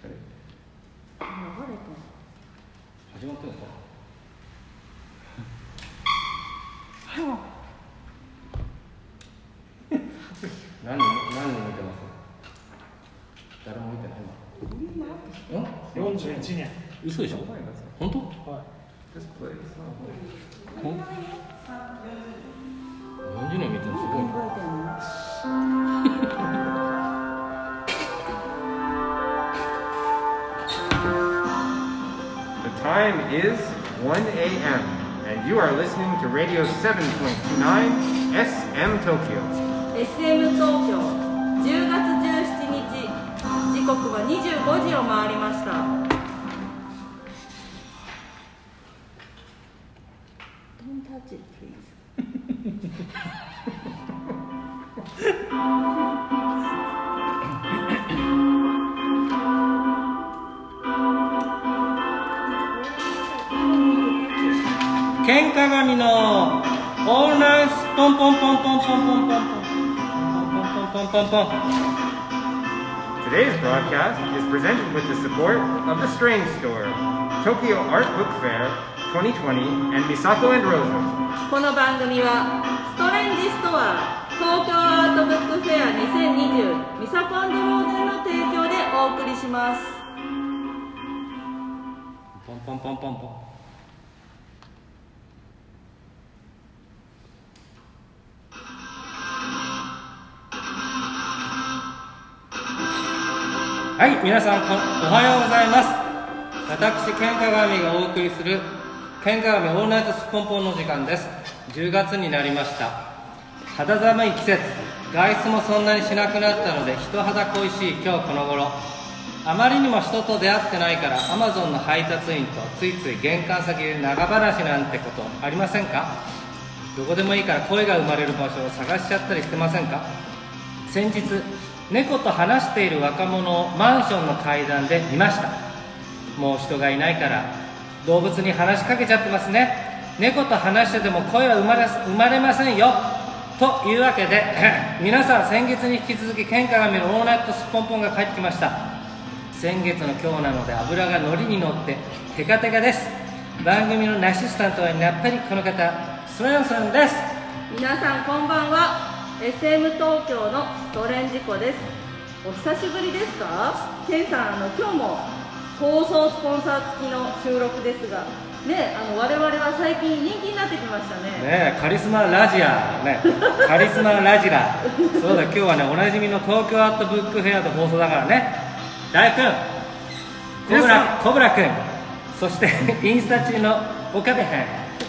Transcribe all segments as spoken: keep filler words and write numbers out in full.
流れた。 始まってるのか何人何人見てます？誰も見てない今。 よんじゅういちねん。 嘘でしょ？本当？ はい。 ほんよんじゅうねん見てるのすごい。 The time is one a m and you are listening to Radio seven point two nineエスエム Tokyo。 エスエム 東京じゅうがつじゅうしちにち、時刻はにじゅうごじを回りました。Don't touch it, please. 喧嘩神のオールナイスポンポンポンポンポンポンポンポンポンポンポンポン。 Today's broadcast is presented with the support of the Strange Store, Tokyo Art Book Fair twenty twenty, and Misako and Rosen。 この番組はストレンジストア、東京アートブックフェアにせんにじゅう、ミサコ&ローゼンの提供でお送りします。 ポンポンポンポンポン。はい、皆さんおはようございます。私、ケンカガミがお送りするケンカガミオールナイトスッポンポンの時間です。じゅうがつになりました。肌寒い季節、外出もそんなにしなくなったので人肌恋しい今日この頃、あまりにも人と出会ってないからアマゾンの配達員とついつい玄関先で長話なんてことありませんか？どこでもいいから声が生まれる場所を探しちゃったりしてませんか？先日猫と話している若者をマンションの階段で見ました。もう人がいないから動物に話しかけちゃってますね。猫と話してても声は生まれ、生まれませんよ。というわけで皆さん、先月に引き続きケンカガミのオールナイトスッポンポンが帰ってきました。先月の今日なので油が乗りに乗ってテカテカです。番組のナシスタントはやっぱりこの方、スレンソンです。 皆さんこんばんは。エスエム 東京のストレンジコです。お久しぶりですか？ケンさん、あの今日も放送スポンサー付きの収録ですがね、あの我々は最近人気になってきましたね。 ね、カリスマラジアね、カリスマラジラ。そうだ、今日はね、おなじみの東京アートブックフェアで放送だからね。大君、コブラ、コブラ君、そしてインスタ中の岡部編。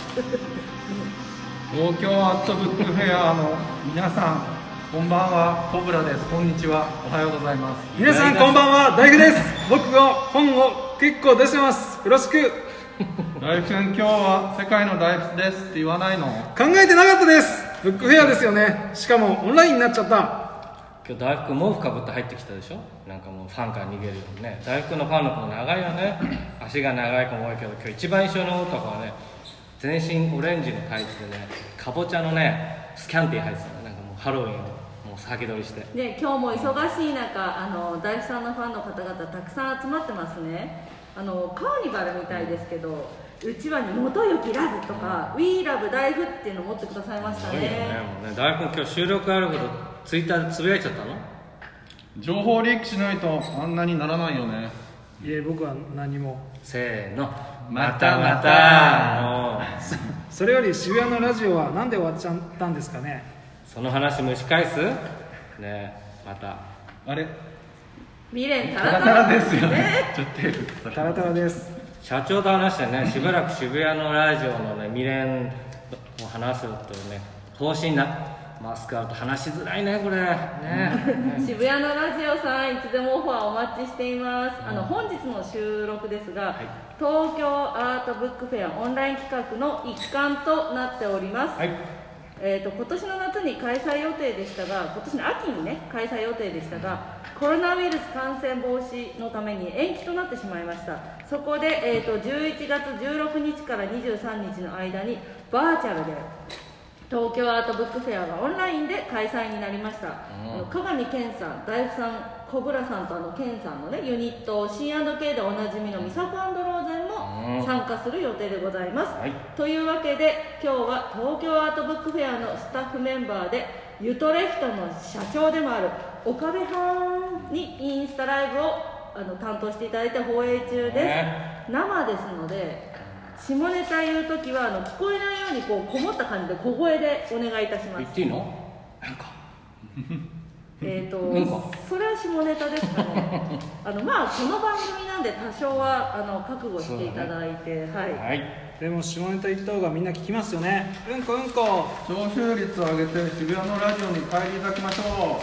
東京アートブックフェアの皆さん、こんばんは、コブラです。こんにちは、おはようございます。 皆さんこんばんは、大工です。僕が本を結構出してます。よろしく。 大福君、今日は世界の大福ですって言わないの？ 考えてなかったです。ブックフェアですよね。しかもオンラインになっちゃった。 今日大福毛布かぶって入ってきたでしょ。なんかもうファンから逃げるようにね。大福のファンの子も長いよね。足が長い子も多いけど、今日一番印象に残った子はね、全身オレンジのタイツでね、かぼちゃのねスキャンティー入ってたの。なんかもうハロウィンをもう先取りしてね、今日も忙しい中、あの大福さんのファンの方々たくさん集まってますね。あのカーニバルみたいですけど、うちわに元行ラブとか、うん、We Love 大福っていうのを持ってくださいましたね。 すごいよね。もうね、大福今日収録あることツイッターでつぶやいちゃったの？ 情報リークしないとあんなにならないよね。 いえ、僕は何も。 せーの、またまた。 それより渋谷のラジオはなんで終わっちゃったんですかね。 その話蒸し返すね。またあれ未練タタラタラですよね。ちょっとテープタラタラです。 社長と話してね、しばらく渋谷のラジオのね未練を話すというね方針な。マスクあると話しづらいね、これね。 渋谷のラジオさん、いつでもオファーお待ちしています。あの本日の収録ですが、はい、東京アートブックフェアオンライン企画の一環となっております。はい、えーと今年の夏に開催予定でしたが、今年の秋にね開催予定でしたが、コロナウイルス感染防止のために延期となってしまいました。そこで、えーとじゅういちがつじゅうろくにちからにじゅうさんにちの間にバーチャルで東京アートブックフェアがオンラインで開催になりました。うん、加賀美健さん、大福さんコブラさんとあのケンさんのねユニット シーアンドケー でおなじみのミサコ&ローゼンも参加する予定でございます、はい、というわけで今日は東京アートブックフェアのスタッフメンバーでユトレフトの社長でもある岡部はんにインスタライブをあの担当していただいて放映中です、ね、生ですので下ネタ言うときはあの聞こえないようにこうこもった感じで小声でお願いいたします。 言っていいの？なんかえーとうんこそれは下ネタですかねあのまあこの番組なんで多少はあの覚悟していただいて、ね、はい、はい、 でも下ネタ言った方がみんな聞きますよね。うんこうんこ聴取率を上げて渋谷のラジオに帰りいただきましょ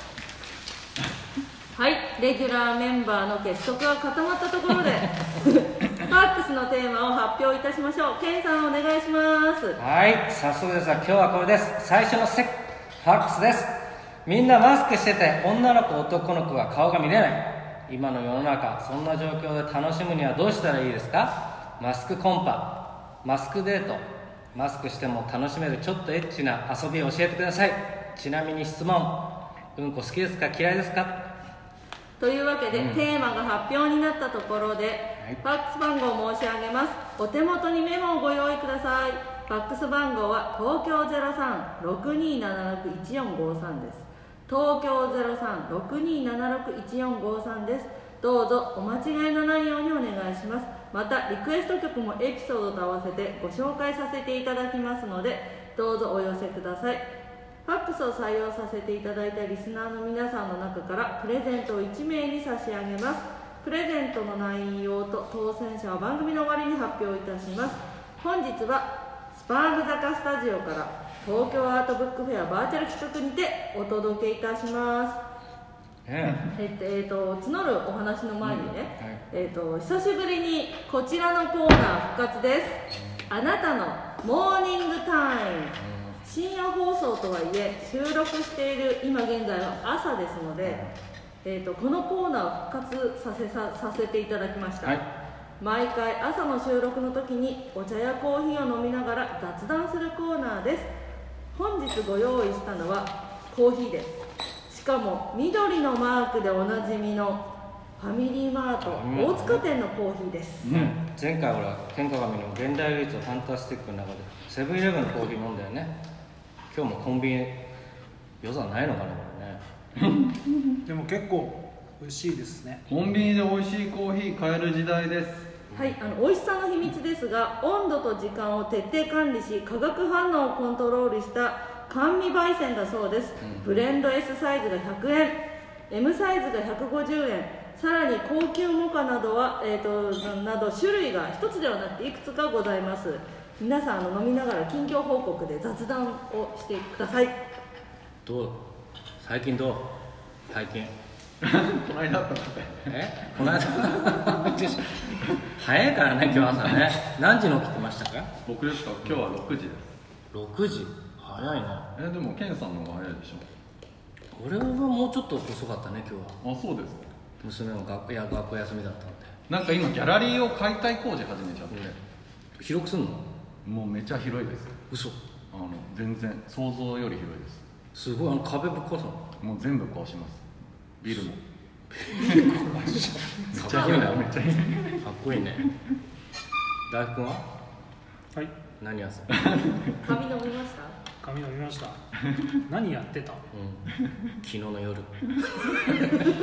う。はい、レギュラーメンバーの結束が固まったところでファックスのテーマを発表いたしましょう。ケンさんお願いします。 はい、早速ですが今日はこれです。最初のセファックスです。みんなマスクしてて女の子男の子が顔が見れない。今の世の中そんな状況で楽しむにはどうしたらいいですか？マスクコンパ、マスクデート、マスクしても楽しめるちょっとエッチな遊びを教えてください。ちなみに質問、うんこ好きですか嫌いですか？ というわけで、うん、テーマが発表になったところで、はい、ファックス番号を申し上げます。お手元にメモをご用意ください。ファックス番号は東京 ゼロさん ろくにーななろく いちよんごさんです。東京 ゼロさん ろくにーななろく いちよんごさんです。どうぞお間違いのないようにお願いします。またリクエスト曲もエピソードと合わせてご紹介させていただきますので、どうぞお寄せください。ファックスを採用させていただいたリスナーの皆さんの中からプレゼントをいちめいに差し上げます。プレゼントの内容と当選者は番組の終わりに発表いたします。本日はスパーグ坂スタジオから東京アートブックフェアバーチャル企画にてお届けいたします。えっと、えー、と募るお話の前にね、うんはいえー、と久しぶりにこちらのコーナー復活です。あなたのモーニングタイム。深夜放送とはいえ収録している今現在は朝ですので、えー、とこのコーナーを復活させささせていただきました、はい、毎回朝の収録の時にお茶やコーヒーを飲みながら雑談するコーナーです。本日ご用意したのはコーヒーです。しかも緑のマークでおなじみのファミリーマート大塚店のコーヒーです、うん、 前回ほら天下神の現代唯一のファンタスティックの中でセブンイレブンのコーヒー飲んだよね。今日もコンビニ予算ないのかなこれねでも結構美味しいですね。 コンビニで美味しいコーヒー買える時代です。 はい、あの美味しさの秘密ですが、温度と時間を徹底管理し化学反応をコントロールした甘味焙煎だそうです、うん、ブレンド S サイズがひゃくえん、 M サイズがひゃくごじゅうえん、さらに高級モカなどは、えー、となど種類が一つではなくていくつかございます。皆さんあの飲みながら近況報告で雑談をしてください。 どう最近どう最近この間だったんだえこの間早いからね今日朝ね。何時に起きてましたか？ 僕ですか？今日はろくじです。 ろくじ早いな。 えでもケンさんの方が早いでしょ。 俺はもうちょっと遅かったね今日は。 あそうですか。 娘の学いや学校休みだったんで。 なんか今ギャラリーを解体工事始めちゃって、 うん、広くすんの？ もうめちゃ広いです。 嘘。 あの全然想像より広いです。 すごい。あの壁ぶっ壊すの？ もう全部壊します。ビルもめっちゃ広いね。 めっちゃ広い。 かっこいいね。大福君は？ はい。 何やす？ 髪飲みました？ 髪飲みました。何やってた？うん、 昨日の夜。 昨日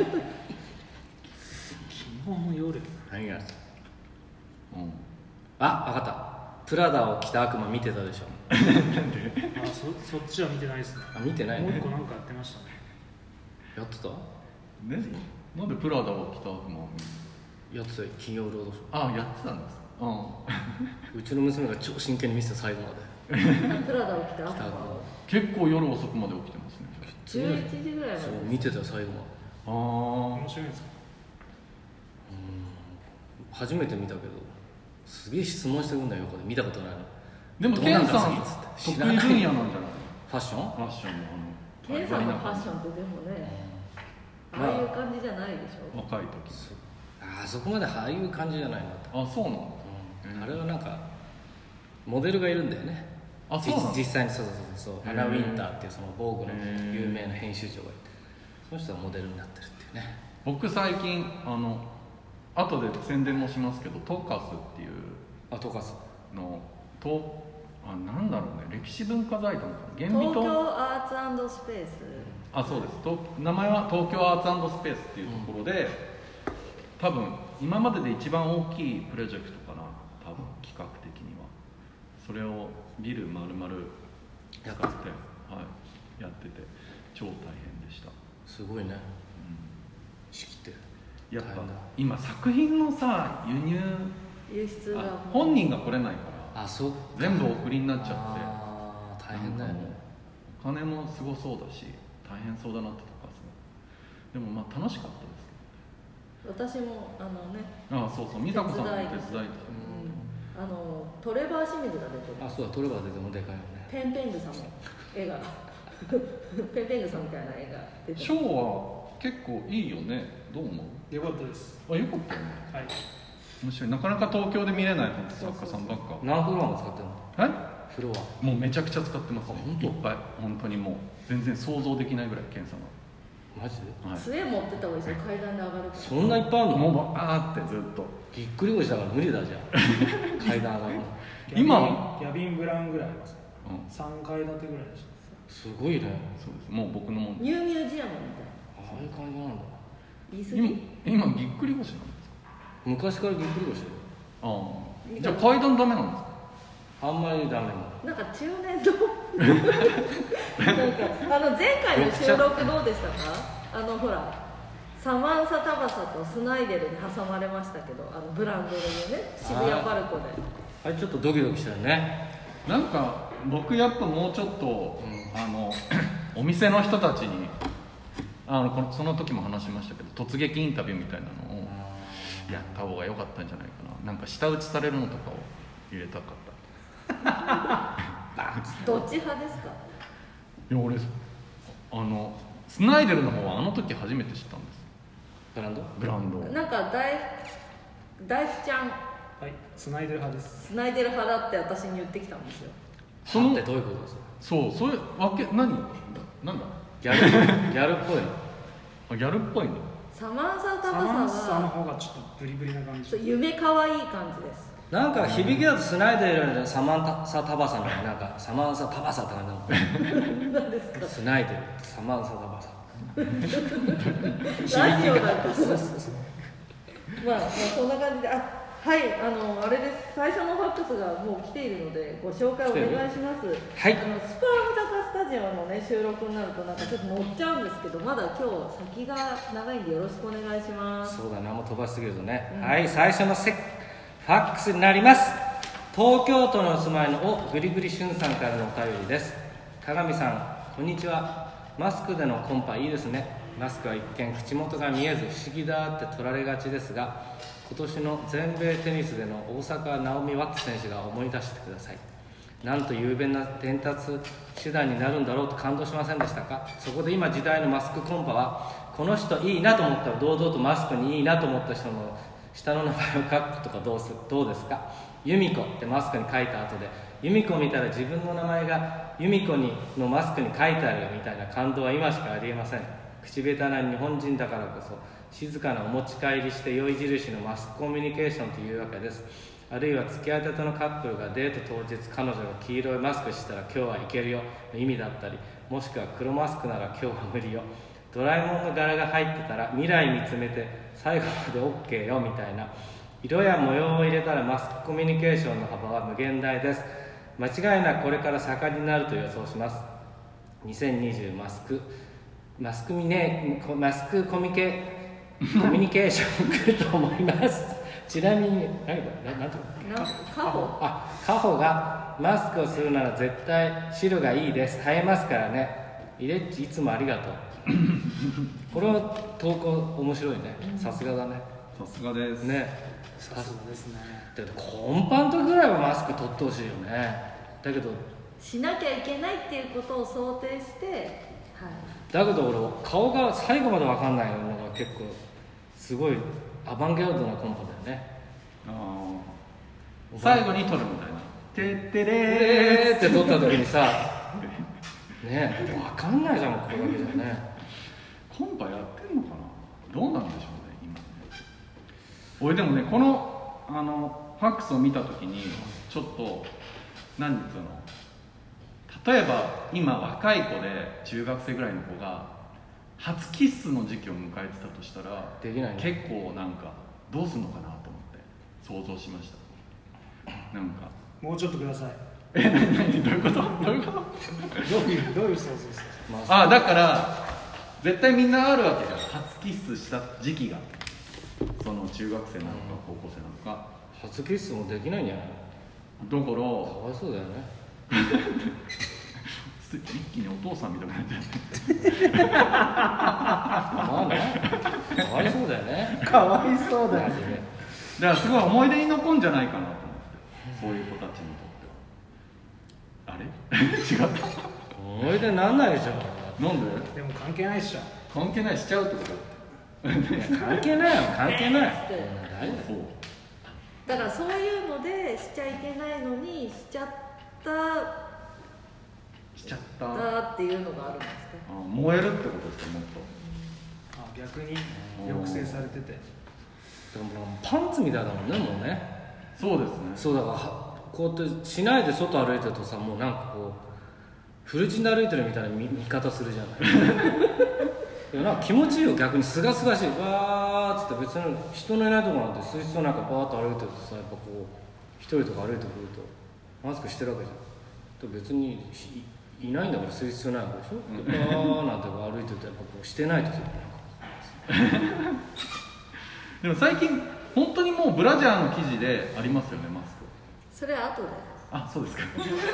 の夜。 何やす？ うん。 あ、分かった。プラダを着た悪魔見てたでしょ。 あ、そそっちは見てないですね。 あ、見てないね。 もう一個なんかやってましたね。 やってた？ ね、なんでプラダを着た悪魔を見る？やってたよ、金曜ロードショー。 あ、やってたんですか？ うちの娘が超真剣に見せた最後まで。 プラダを着た悪魔。 結構夜遅くまで起きてますね。 じゅういちじぐらいまで。 そう見てたよ最後まで。 ああ。 面白いんですか？ うん。初めて見たけど、すげえ質問してくんだよ横で見たことないの。 でもケンさん得意分野なんじゃない？ ファッション？ ファッションのあの。ケンさんのファッションってでもね、ああいう感じじゃないでしょ。 若い時。 あそこまでああいう感じじゃないなと。 あ、そうなの？ うん、あれはなんかモデルがいるんだよね。 あ、そうなの？ 実際にそうそうそうそう。アナ・ウィンターっていうその防具の有名な編集長がいて、その人がモデルになってるっていう。 ね。 僕最近あの後で宣伝もしますけど、トーカスっていうあトーカスのとあなんだろうね、歴史文化財団かな、 東京アーツ&スペース、 あそうです、と名前は東京アーツ&スペースっていうところで、うん、多分今までで一番大きいプロジェクトかな、多分企画的には。それをビル丸々使って、はい、やってて超大変でした。 すごいね、うん、仕切ってる。 やっぱ今作品のさ輸入輸出が本人が来れないから、 あそう全部送りになっちゃって、 あ大変だよね。 お金もすごそうだし大変そうだなってとか、でもまあ楽しかったです。 私もあのね、 あそうそう、美佐子さんも手伝いで、 あのトレバー清水が出てる。 あそうだ、トレバー出てもでかいよね。 ペンペングさんの絵がペンペングさんみたいな絵が出てる。 ショーは結構いいよね。どう思う？ よかったです。 あ、よかったよね。 はい。 面白い。なかなか東京で見れない作家さんばっか。 何フロアも使ってるの？ え？ フロア。 もうめちゃくちゃ使ってますね。 本当？ いっぱい。本当にもう全然想像できないぐらいケンさんが。 マジで？ はい。 杖持ってた方がいいですよ、階段で上がるから。 そんないっぱいあるの？ もうバーってずっと。 ぎっくり腰だから無理だじゃん。階段上がるの。 今ギャビンブラウンぐらいあります。 うん。 三階建てぐらいでした。 すごいね。 そうです。もう僕のもん。 ニューミュージアムみたいな。 ああいう感じなんだ。 言い過ぎ？ 今今ぎっくり腰なんですか？ 昔からぎっくり腰だよ。 ああ。じゃあ階段ダメなんですか？ あんまりダメな。 なんか中年のなんかあの前回の収録どうでしたか？あのほらサマンサタバサとスナイデルに挟まれましたけど、あのブランドでね、渋谷パルコで。 あれちょっとドキドキしたよね。 なんか僕やっぱもうちょっと、うん、あのお店の人たちにあのこのその時も話しましたけど、突撃インタビューみたいなのをやった方が良かったんじゃないかな。なんか舌打ちされるのとかを入れたかったどっち派ですか？ いや俺あのスナイデルの方はあの時初めて知ったんです。 ブランド？ ブランドなんか大大福ちゃん、 はい、スナイデル派です。 スナイデル派だって私に言ってきたんですよ。 そのってどういうことですか？ そう、そういうわけ、何なんだギャルギャルっぽいの。 あ、ギャルっぽいの。 サマンサタバサマンササのは方がちょっとブリブリな感じ。 夢かわいい感じです。 なんか響きだとスナイデルよりサマンサタバサのなんかサマンサタバサって感じなの。 何ですか？ スナイデルサマンサタバサ。 ラジオだからまあ、まあ、そんな感じで、あ、はい、あの、あれです。最初のファックスがもう来ているので、ご紹介お願いします。 はい。 あの、スパームタカスタジオのね、収録になると、なんかちょっと乗っちゃうんですけど、まだ今日先が長いんで、よろしくお願いします。 そうだね、あんま飛ばしすぎるとね。 うん、 はい、最初のセファックスになります。東京都のお住まいのおぐりぐりしゅんさんからのお便りです。鏡さん、こんにちは。マスクでのコンパいいですね。マスクは一見口元が見えず不思議だって取られがちですが、今年の全米テニスでの大坂なおみワッツ選手が思い出してください。なんと雄弁な伝達手段になるんだろうと感動しませんでしたか？そこで今時代のマスクコンパは、この人いいなと思ったら堂々とマスクにいいなと思った人の下の名前を書くとかどうすどうですか？由美子ってマスクに書いた後で、由美子を見たら自分の名前が由美子にのマスクに書いてあるみたいな感動は今しかありえません。口下手な日本人だからこそ静かなお持ち帰りして良い印のマスクコミュニケーションというわけです。あるいは付き合いたてのカップルがデート当日彼女が黄色いマスクしたら今日はいけるよの意味だったり、もしくは黒マスクなら今日は無理よ、ドラえもんの柄が入ってたら未来見つめて最後まで OK よみたいな、色や模様を入れたらマスクコミュニケーションの幅は無限大です。間違いなくこれから盛んになると予想します。にせんにじゅうマスクマスクミネマスクコミケコミュニケーション来ると思います。ちなみに何これ何となカホあカホがマスクをするなら絶対白がいいです。映えますからね。イレッチいつもありがとう。これは投稿面白いね。さすがだね。 さすがですね。 さすがですね。 だけどコンパの時ぐらいはマスク取ってほしいよね。だけどしなきゃいけないっていうことを想定して、はい、 だけど俺顔が最後まで分かんないのが結構すごいアバンギャルドなコンパだよね。 あ最後に撮るみたいな「てってれー」 って撮った時にさね分かんないじゃん、もうこれだけじゃね。 コンパやってんのかな。 どうなんでしょうね今ね。俺でもねこのあのファックスを見た時にちょっと何て言うの、例えば今若い子で中学生ぐらいの子が初キッスの時期を迎えてたとしたらできないね。 結構なんかどうするのかなと思って想像しました。なんかもうちょっとください。 え何何どういうことどういうことどういうどういう想像ですか。 ああだから絶対みんなあるわけじゃん、初キッスした時期が、その中学生なのか高校生なのか。 初キッスもできないんじゃない？ だからかわいそうだよね。 一気にお父さんみたいになっちゃってまあね、かわいそうだよね。 かわいそうだよね。 だからすごい思い出に残るんじゃないかなと思って、そういう子たちにとっては。あれ違った思い出になんないでしょ。 なんで？ でも関係ないっしょ。 関係ないしちゃうってこと関係ないよ、関係ない。大丈そうだからそういうのでしちゃいけないのにしちゃったしちゃっただっていうのがあるんですか。 あ燃えるってことですか、もっと。 あ、逆に抑制されてて。 夫。でもパンツみたいだもんね、もうね。 そうですね。 そうだからこうやってしないで外歩いてるとさ、もうなんかこうフルチンで歩いてるみたいな 見, 見方するじゃないいやなんか気持ちいいよ、逆にすがすがしい。わーっつって別に人のいないとこなんて水槽なんかバーッと歩いてるとさ、やっぱこう一人とか歩いてくるとマスクしてるわけじゃん。別に い, いないんだからする必要ないわけでしょ、うん、でバーなんて歩いてるとやっぱこうしてないとするでも最近本当にもうブラジャーの生地でありますよね、マスク。 それ後であ、そうですか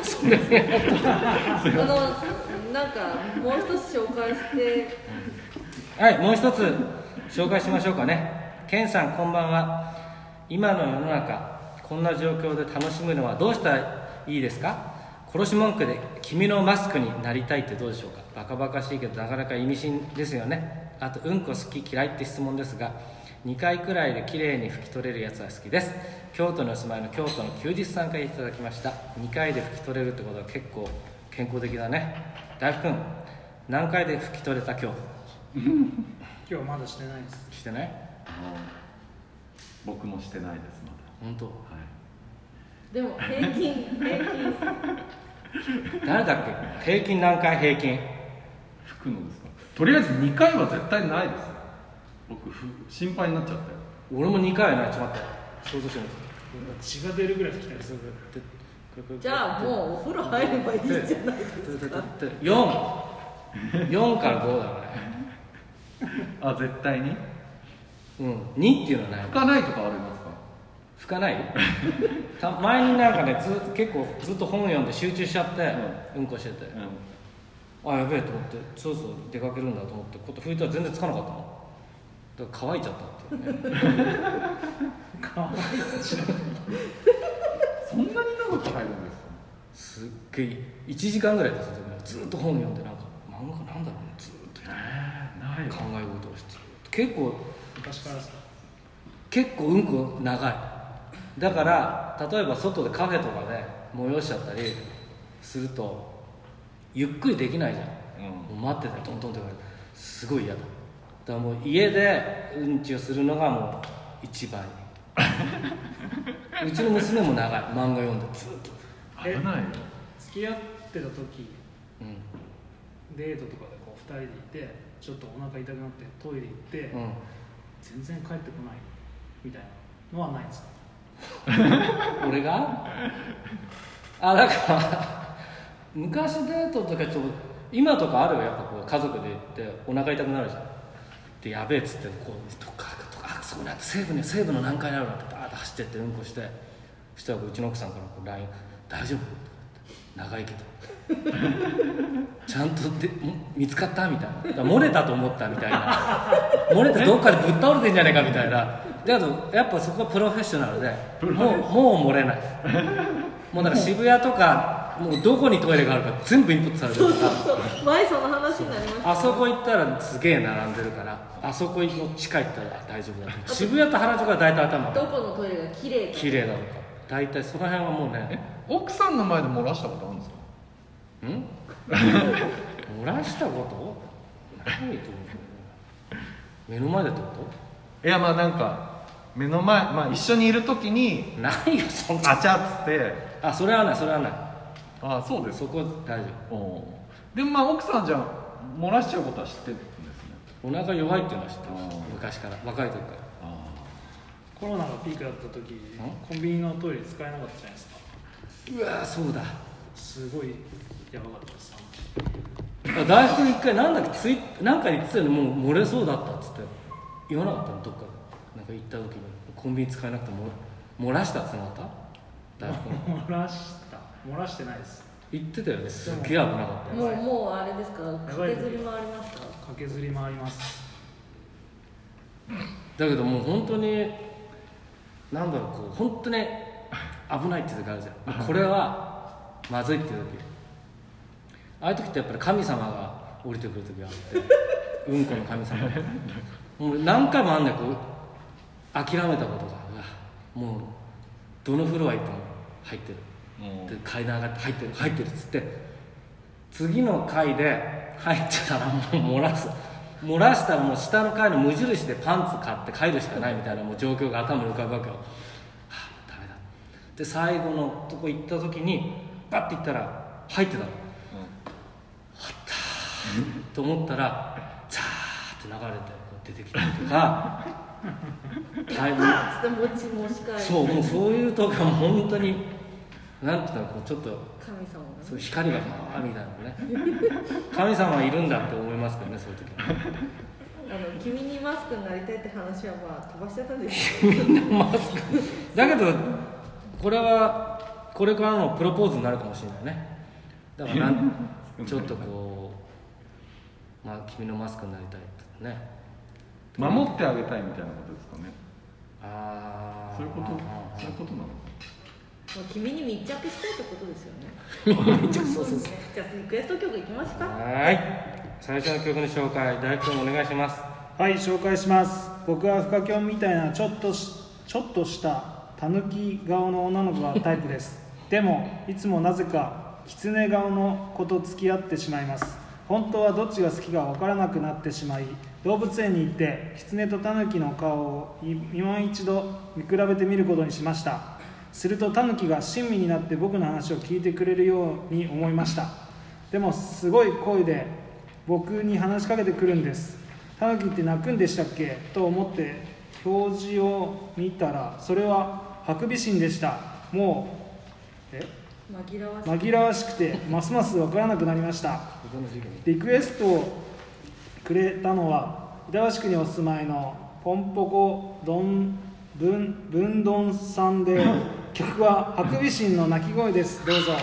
あのなんかもう一つ紹介してはい、もう一つ紹介しましょうかね。ケンさんこんばんは。今の世の中こんな状況で楽しむのはどうしたらいいですか？殺し文句で君のマスクになりたいってどうでしょうか？バカバカしいけどなかなか意味深ですよね。あとうんこ好き嫌いって質問ですが、にかいくらいできれいに拭き取れるやつは好きです。京都にお住まいの京都の休日さんからいただきました。にかいで拭き取れるってことは結構健康的だね。大福君何回で拭き取れた今日？ 今日はまだしてないです。 してない？ 僕もしてないですまだ。 本当？ はい。 でも平均平均誰だっけ？平均何回平均？ 拭くのですか？とりあえずにかいは絶対ないです。僕ふ心配になっちゃったよ。 俺もにかいはない。ちょっと待って想像してみて。 血が出るぐらい拭きたりする。 じゃあもうお風呂入ればいいじゃないですか。 よん よんからごだね。 あ、絶対に？ うん、にっていうのはない。 拭かないとかありますか？ 拭かないた前になんかねず結構ずっと本読んで集中しちゃって、うん、うんこしてて、うん、あやべえと思ってそうそう出かけるんだと思ってこうやって拭いたら全然つかなかったのだから乾いちゃったっていうね乾いちゃうそんなに長く入るんですか？ すっげえいちじかんぐらいですずっと本読んでなんか漫画なんだろうねずっとえー、ない考え事をして結構昔からですか？ 結構うんこ長いだから例えば外でカフェとかで催しちゃったりするとゆっくりできないじゃん、うん、もう待ってたらトントンって言われてすごい嫌だだからもう家でうんちをするのがもう一番いいうちの娘も長い漫画読んでずっと危ないよ。 付き合ってた時、 うん、 デートとかでこうふたりでいてちょっとお腹痛くなってトイレ行って、 うん、 全然帰ってこないみたいなのはないんですか？ 俺があだから昔デートとかちょっと今とかあるよやっぱこう家族で行ってお腹痛くなるじゃんでやべえっつってこうとかとかあそうなんだ西部に西部の何階にあるなんてバーッと走ってってうんこしてそしたらうちの奥さんからこう ライン 大丈夫長いけどちゃんとで見つかったみたいなだから漏れたと思ったみたいな漏れてどっかでぶっ倒れてんじゃねえかみたいなだけどやっぱそこはプロフェッショナルでもう、もう漏れないもうだから渋谷とかもうどこにトイレがあるか全部インプットされてるからそうそう前その話になりましたあそこ行ったらすげえ並んでるからあそこの地下行ったら大丈夫だ渋谷と原宿は大体頭どこのトイレが綺麗か綺麗だとか大体その辺はもうね奥さんの前で漏らしたことあるんですか？ ん漏らしたことないと思う目の前でってこと？ いやまあなんか目の前、まあ一緒にいる時にないよそんな。 あちゃっつって。 あ、それはないそれはない。 あ、そうです。 そこ大丈夫。おでもまあ奥さんじゃん漏らしちゃうことは知ってるんですね。 お腹弱いっていうのは知ってる。昔から若い時から。 あコロナがピークだった時コンビニのトイレ使えなかったじゃないですか。 うわそうだ。 すごいやばかったです。 大福一回なんだっけツイなんか言ってたよね。もう漏れそうだったっつって言わなかったのどっかで。なんか行った時にコンビニ使えなくても漏らしたってなかった？大福漏らした漏らしてないです。 言ってたよね。すっげえ危なかったよ。もうもうあれですか。駆けずり回りました。 駆けずり回ります。 だけどもう本当になんだろうこう本当に危ないっていう時あるじゃん。これはまずいっていう時。ああいう時ってやっぱり神様が降りてくる時があってうんこの神様もう何回もあんねんこう諦めたことがもうどのフロア行っても入ってるで階段上がって入ってる入ってるっつって次の階で入ってたらもう漏らす漏らしたらもう下の階の無印でパンツ買って帰るしかないみたいなもう状況が頭に浮かぶわけよ。はあダメだで最後のとこ行った時にバッて行ったら入ってたの。と思ったらザーって流れて出てきたりとかタイムそうもうそういうとこは本当になんていうのこうちょっと神様が、ね、 そう光があみたいなね神様はいるんだって思いますけどねそういう時はあの君にマスクになりたいって話はまあ飛ばしちゃったんですよ君にマスクだけどこれはこれからのプロポーズになるかもしれないね。だからなんちょっとこうまあ、君のマスクになりたいってね守ってあげたいみたいなことですかね。 ああそういうことそういうことなのか君に密着したいってことですよね密着そうそうそうじゃあリクエスト曲いきますか。 はい最初の曲の紹介大工君お願いします。 はい紹介します。僕はフカキョンみたいなちょっとしちょっとしたタヌキ顔の女の子がタイプですでもいつもなぜかキツネ顔の子と付き合ってしまいます。本当はどっちが好きか分からなくなってしまい動物園に行ってキツネとタヌキの顔を今一度見比べてみることにしました。するとタヌキが親身になって僕の話を聞いてくれるように思いました。でもすごい声で僕に話しかけてくるんです。タヌキって鳴くんでしたっけと思って表示を見たらそれはハクビシンでした。もうえ紛らわし紛らわしくてますます分からなくなりました。リクエストをくれたのは板橋区にお住まいのポンポコどんぶんぶんどんさんで曲はハクビシンの鳴き声です。どうぞ。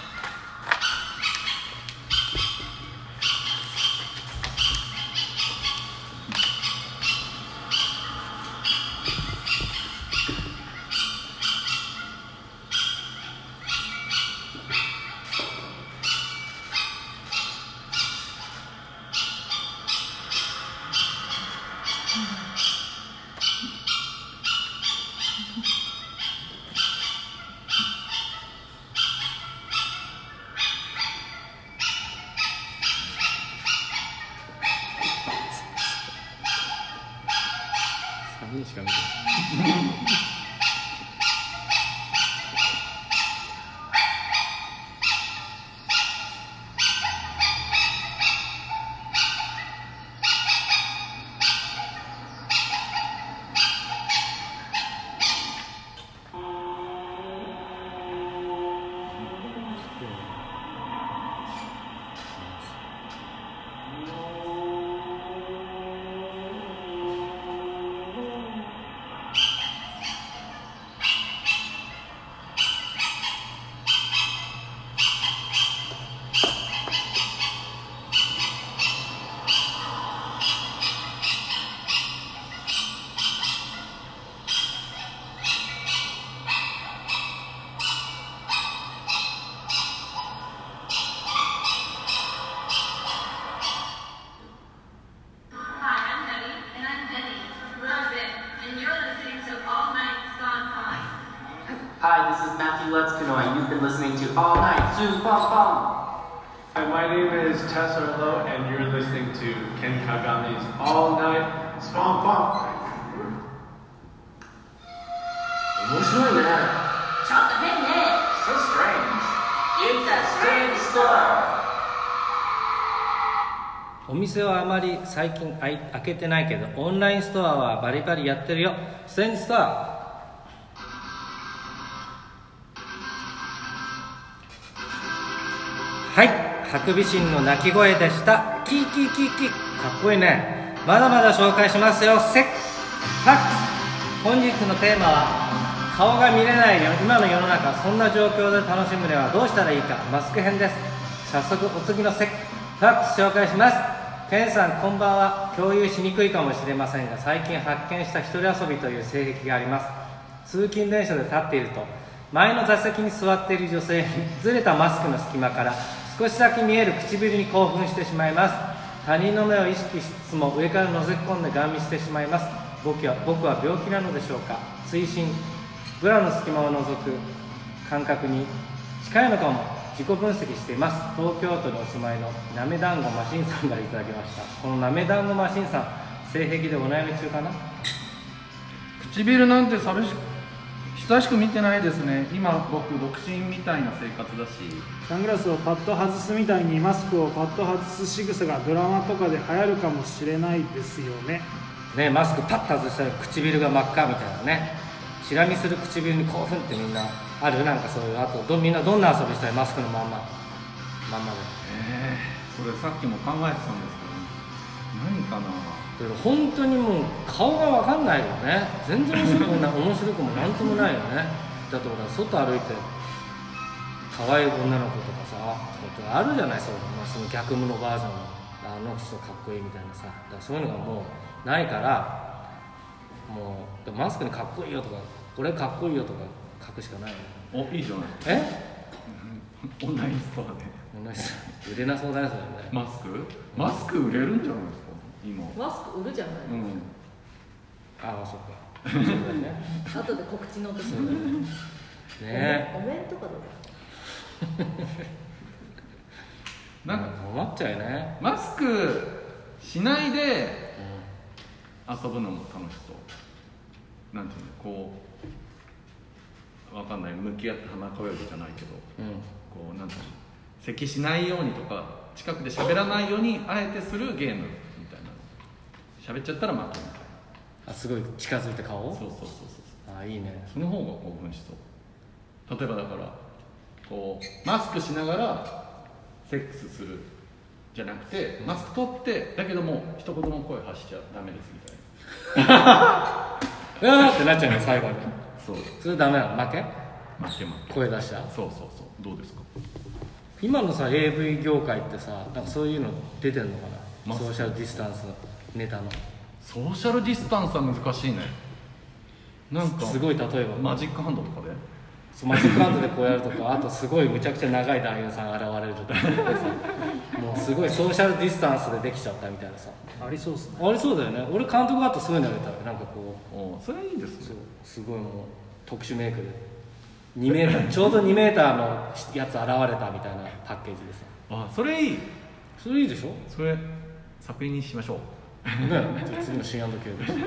さんにんしか見てない Hi, this is Matthew Lutzkino, and you've been listening to All Night Zoo Bum Bum. Hi, my name is Tess Arlo, and you're listening to Ken Kagami's All Night スポンポン。面白いね。ちょっと変ね。So strange. It's a strange store. お店はあまり最近開けてないけど、オンラインストアはバリバリやってるよ。ストレンジストア。はい、ハクビシンの鳴き声でした。キーキーキーキー、かっこいいね。まだまだ紹介しますよ。セッハックス。本日のテーマは顔が見れないよ今の世の中、そんな状況で楽しむにはどうしたらいいか、マスク編です。早速お次のセッファックス紹介します。ケンさんこんばんは。共有しにくいかもしれませんが、最近発見した一人遊びという性癖があります。通勤電車で立っていると、前の座席に座っている女性にずれたマスクの隙間から少しだけ見える唇に興奮してしまいます。他人の目を意識しつつも上から覗き込んでガン見してしまいます。僕は僕は病気なのでしょうか。追伸、ブラの隙間を覗く感覚に近いのかも。自己分析しています。東京都にお住まいのなめ団子マシンさんからいただきました。このなめ団子マシンさん、性癖でお悩み中かな。 唇なんて寂しく親しく見てないですね。今僕独身みたいな生活だし、 サングラスをパッと外すみたいにマスクをパッと外す仕草がドラマとかで流行るかもしれないですよね。 ね、マスクパッと外したら唇が真っ赤みたいなね。チラ見する唇に興奮ってみんなある？なんかそういう、あとどみんなどんな遊びしたい？マスクのまんままんまで。 えー、それさっきも考えてたんですけど、何かな。 だから本当にもう顔が分かんないよね。全然面白くない面白くもなんともないよね。だってほら外歩いて可愛い女の子とかさ、とかあるじゃない。そう、まあ、その逆のバージョンのあの人かっこいいみたいなさ。だからそういうのがもうないから、もうマスクにかっこいいよとか、俺かっこいいよとか書くしかないよね。 お、いいじゃないですか。 え？ オンラインストアでオンラインストア売れなそうだね、それね。 マスクマスク売れるんじゃないですか今。 マスク売るじゃない、 うん、 ああ、そっか。そうだね。 後で告知の時そうだね。ねえ。 お面とかどうなんか困っちゃうよね。 マスクしないで遊ぶのも楽しそう。なんていうの、こうわかんない、向き合って鼻かわるじゃないけど、うん、こうなんていうの、咳しないようにとか近くで喋らないようにあえてするゲームみたいな。喋っちゃったら負けみたいな。 あ、すごい近づいて顔？ そうそうそうそう。 あ、いいね。 その方が興奮しそう。例えばだからこうマスクしながらセックスするじゃなくて、マスク取ってだけども一言も声発しちゃダメですみたいな。 うわーってなっちゃうの最後に。 そう。 それダメなの？負け？ 負け負け。 声出した？ そうそうそう。どうですか？ 今のさ エーブイ 業界ってさ、なんかそういうの出てんのかな？ソーシャルディスタンスのネタの。 ソーシャルディスタンスは難しいね。なんかすごい、例えばマジックハンドとかで。 マジックハンドでこうやるとか、あとすごいむちゃくちゃ長い男優さん現れるとかもうすごいソーシャルディスタンスでできちゃったみたいなさ。 ありそうっすね。 ありそうだよね。俺監督だとそういうのやりたい。なんかこう、 お、それいいですね。 そう、すごいもう特殊メイクでにメーターちょうどにメーターのやつ現れたみたいなパッケージでさ。あ、 それいい。 それいいでしょ。 それ作品にしましょうね。じゃあ次の シーアンドケー で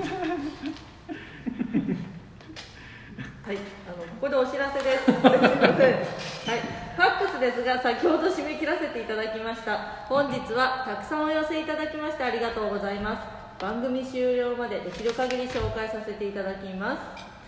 はい、あのここでお知らせです。すみません。はい、ファックスですが、先ほど締め切らせていただきました。本日はたくさんお寄せいただきましてありがとうございます。番組終了までできる限り紹介させていただきます。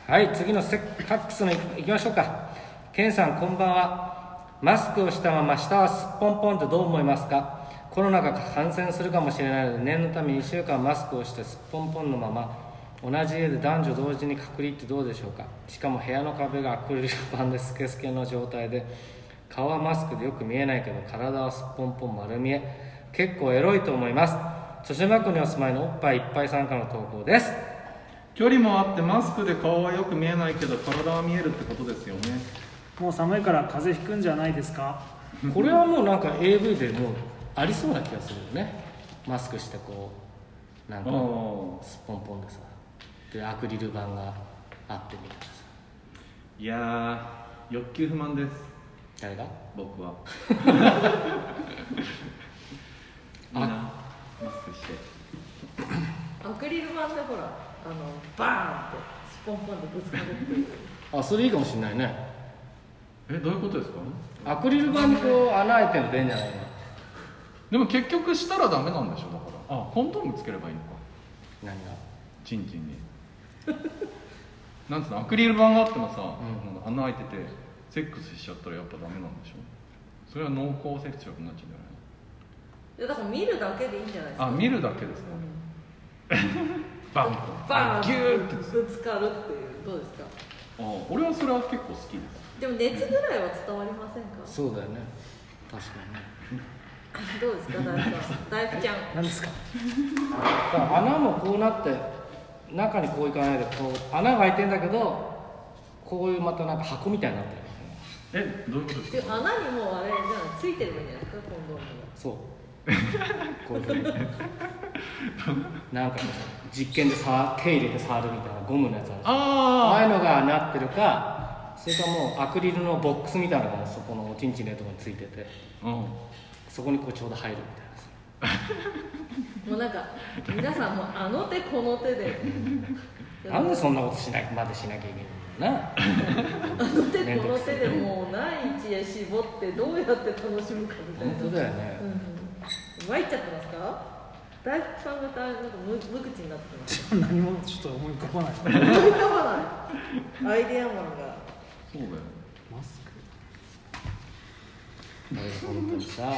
はい、次のセファックスのいきましょうか。ケンさんこんばんは。マスクをしたまま下はすっぽんぽんってどう思いますか？コロナが感染するかもしれないので念のためにしゅうかんマスクをしてすっぽんぽんのまま同じ家で男女同時に隔離ってどうでしょうか。しかも部屋の壁がアクリル板でスケスケの状態で、顔はマスクでよく見えないけど体はすっぽんぽん丸見え。結構エロいと思います。豊島区にお住まいのおっぱいいっぱいさんからの投稿です。 距離もあってマスクで顔はよく見えないけど体は見えるってことですよね。 もう寒いから風邪ひくんじゃないですか？ これはもうなんか エーブイ でもうありそうな気がするよね。マスクしてこうなんかすっぽんぽんでさ、でアクリル板があってみたいなさ。 いやー、欲求不満です。 誰が？ 僕は。みんなマスクして。 アクリル板間でほらあのバーンってスポンポンでぶつかるっていう。 あ、それいいかもしれないね。 え、どういうことですか？ アクリル板にこう穴開いてるの出んじゃないの？ でも結局したらダメなんでしょ。だからあ、コンドームつければいいのか。 何が？ チンチンになんつうの、アクリル板があってもさ、うん、穴開いててセックスしちゃったらやっぱダメなんでしょ。それは濃厚接触になっちゃうんじゃないの？ いやだから見るだけでいいんじゃないですか。 あ、見るだけですか。うん、バンとバーンギューってぶつかるっていう。どうですか？ あ、俺はそれは結構好きです。 でも熱ぐらいは伝わりませんか？ そうだよね。確かにね。 どうですか、大福さん。大福ちゃん。 何ですか？ だから穴もこうなって中にこういかないでこう穴が開いてんだけどこういうまたなんか箱みたいになってる。 え、どういうことですでか？ 穴にもうあれじゃないついてればいいんじゃないですか、コンドームが。 そうこういうふうになんか実験でさ手入れて触るみたいなゴムのやつある。あああいうのがなってるか、それかもうアクリルのボックスみたいなのがもうそこのおちんちんのところについてて、うん、そこにこうちょうど入るみたいな。 もうなんか皆さんもあの手この手でなんでそんなことしなまでしなきゃいけないのな。 あの手この手でもうない位置へ絞ってどうやって楽しむかみたいな。 本当だよね。 うん、参っちゃってますか？大福さんがなんか無無口になってます。 何もちょっと思い浮かばない。 思い浮かばない。アイデアマンが。 そうだよ。 マスク。 本当にさ。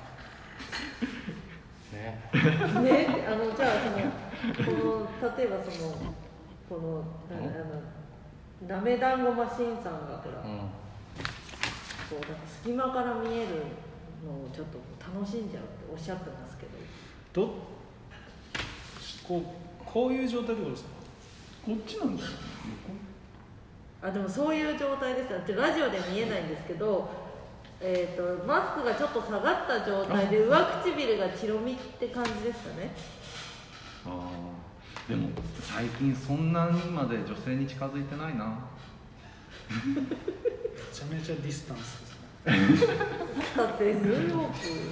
ね。 ね、あのじゃあそのこの例えばそのこのあのなめ団子マシンさんがほら、うん、こうなんか隙間から見えるのをちょっと楽しんじゃうっておっしゃってますけど。 どこうこういう状態ってことですか？ こっちなんだよ。 あ、でもそういう状態ですよ。ラジオで見えないんですけど、えーと、マスクがちょっと下がった状態で上唇がチロミって感じですかね。 ああ、でも最近そんなにまで女性に近づいてないな。 めちゃめちゃディスタンスですね。 だってニューヨーク。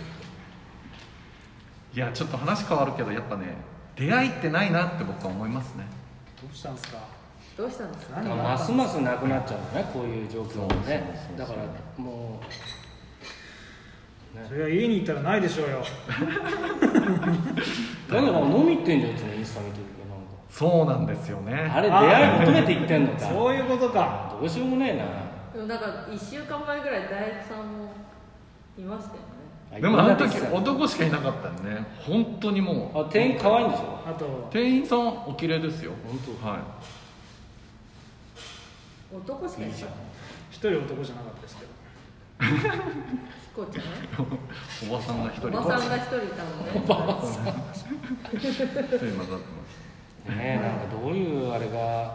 いや、ちょっと話変わるけどやっぱね、出会いってないなって僕は思いますね。 どうしたんですか？ どうしたんですか？ ますますなくなっちゃうのね、こういう状況もね。だからもう、ね、それは家に行ったらないでしょうよ。 だから飲み行ってんじゃん、いつもインスタ見てるけどなんか。 そうなんですよね。 あれ出会い求めて行ってんのか。 そういうことか。 どうしようもねえな。 でもなんかいっしゅうかんまえぐらい大工さんもいましたよね。 でもあの時男しかいなかったんでね、本当にもう。 あ、店員可愛いんでしょ？ あと店員さんお綺麗ですよ。 本当？ はい。 男しかいない。 一人男じゃなかったですけど。 ひこちゃん？ おばさんが一人。 おばさんが一人いたのね。 一人混ざってます。 ねえ、なんかどういうあれが。